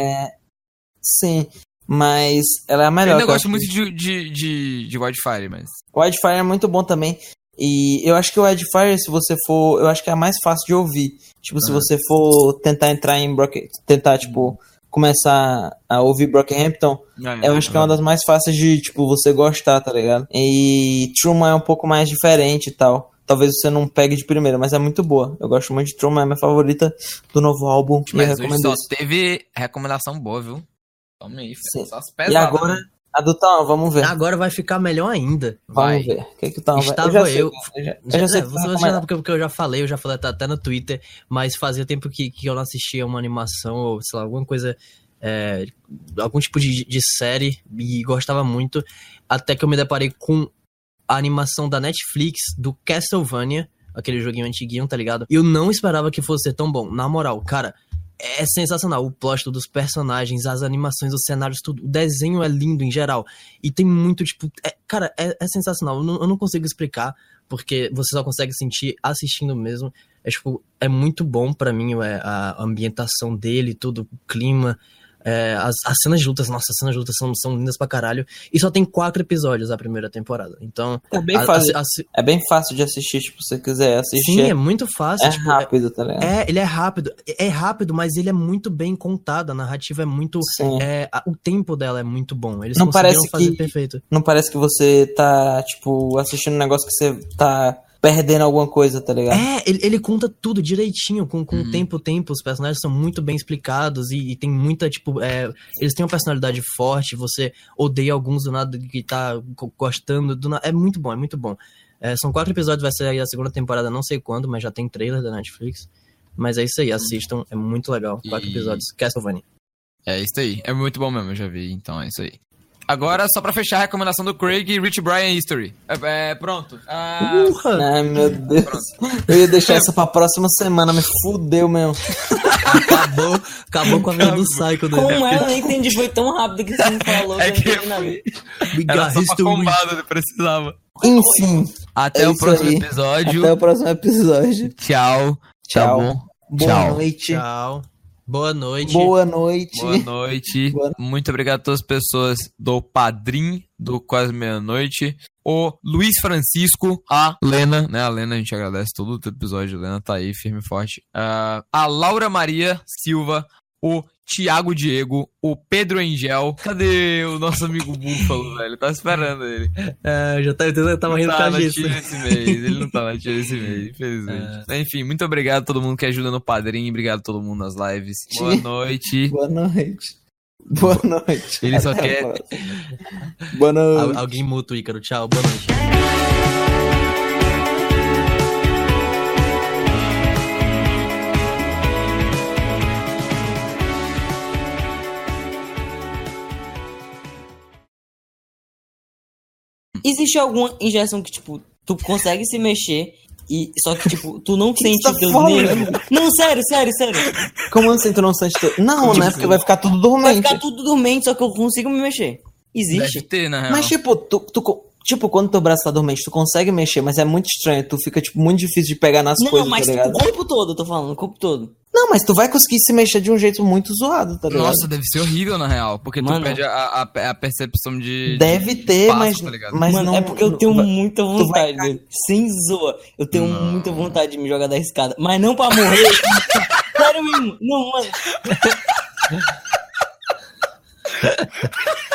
Sim, mas ela é a melhor.
Eu ainda
que eu
gosto
acho
muito de Wildfire, mas...
O Wildfire é muito bom também. E eu acho que o Wildfire, se você for... Eu acho que é a mais fácil de ouvir. Tipo, se você for tentar entrar em começar a ouvir Brockhampton, eu acho que é uma das mais fáceis de, tipo, você gostar, tá ligado? E Truman é um pouco mais diferente e tal. Talvez você não pegue de primeira, mas é muito boa. Eu gosto muito de Truman, é a minha favorita do novo álbum.
Mas hoje só teve recomendação boa, viu? Toma aí, filho. Só as pesadas,
E agora...
né?
A do Tal, vamos ver.
Agora vai ficar melhor ainda.
Vamos ver. O que o Tal vai...
Estava eu
já sei
você vai falar porque eu já falei até no Twitter, mas fazia tempo que eu não assistia uma animação ou, sei lá, alguma coisa, algum tipo de série, e gostava muito, até que eu me deparei com a animação da Netflix do Castlevania, aquele joguinho antiguinho, tá ligado? E eu não esperava que fosse ser tão bom. Na moral, cara, é sensacional. O plot dos personagens, as animações, os cenários, tudo. O desenho é lindo em geral. E tem muito, tipo... Cara, é sensacional. Eu não consigo explicar, porque você só consegue sentir assistindo mesmo. É muito bom pra mim a ambientação dele, tudo, o clima. As cenas de lutas, nossa, as cenas de lutas são lindas pra caralho. E só tem 4 episódios a primeira temporada. Então...
É bem fácil. É bem fácil de assistir, tipo, se você quiser assistir.
Sim, é muito fácil.
É rápido, tá ligado?
Ele é rápido. É rápido, mas ele é muito bem contado. A narrativa é muito... o tempo dela é muito bom. Eles conseguiram fazer perfeito.
Não parece que você tá, tipo, assistindo um negócio que você tá... perdendo alguma coisa, tá ligado?
Ele conta tudo direitinho, com o tempo. Os personagens são muito bem explicados e tem muita, tipo... eles têm uma personalidade forte, você odeia alguns do nada que tá gostando do nada. É muito bom, é muito bom. São 4 episódios, vai ser aí a segunda temporada, não sei quando, mas já tem trailer da Netflix. Mas é isso aí, assistam, é muito legal. 4 episódios, Castlevania.
É isso aí, é muito bom mesmo, eu já vi, então é isso aí. Agora, só pra fechar a recomendação do Craig e Rich Brian History. Pronto.
Ai, meu Deus. Pronto. Eu ia deixar essa pra próxima semana, me fudeu mesmo.
Acabou com a vida do Psycho.
Como eu nem entendi, foi tão rápido que você me falou.
Era só pra combada, não precisava.
Enfim.
Até o próximo episódio.
Até o próximo episódio.
Tchau.
Tchau.
Tá bom?
Boa noite.
Tchau. Boa noite.
Boa noite.
Boa noite. Muito obrigado a todas as pessoas do Padrim, do Quase Meia-Noite. O Luiz Francisco, a Lena, né? A Lena, a gente agradece todo o episódio. A Lena tá aí, firme e forte. A Laura Maria Silva, o Thiago Diego, o Pedro Engel. Cadê o nosso amigo Búfalo, velho? Tá esperando ele.
Já tava rindo com a gente.
Ele não tá na tira esse mês, infelizmente. Enfim, muito obrigado a todo mundo que ajuda no Padrim. Obrigado a todo mundo nas lives. Boa noite.
Boa noite. Boa noite.
Ele só quer...
Boa noite.
Alguém muta o Ícaro. Tchau, boa noite.
Existe alguma injeção que, tipo, tu consegue se mexer e só que, tipo, tu não sente
tá
o teu
falando?
nervo? Não, sério.
Como assim tu não sente? Não, né? Porque vai ficar tudo dormente.
Vai ficar tudo dormente, só que eu consigo me mexer. Existe.
Deve ter, na real.
Mas, tipo, tipo, quando teu braço tá dormente, tu consegue mexer, mas é muito estranho. Tu fica, tipo, muito difícil de pegar nas coisas,
Não, mas
tá
tipo,
ligado?
o corpo todo, eu tô falando, o corpo todo.
Não, mas tu vai conseguir se mexer de um jeito muito zoado, tá ligado?
Nossa, deve ser horrível, na real. Porque
Mano,
tu perde a percepção de...
Deve
de
ter,
espaço,
mas,
tá ligado?
mas
Mano,
não...
é porque eu tenho muita vontade,
vai-
velho. Sem zoa. Eu tenho muita vontade de me jogar da escada. Mas não pra morrer. Sério mesmo. Não, mano.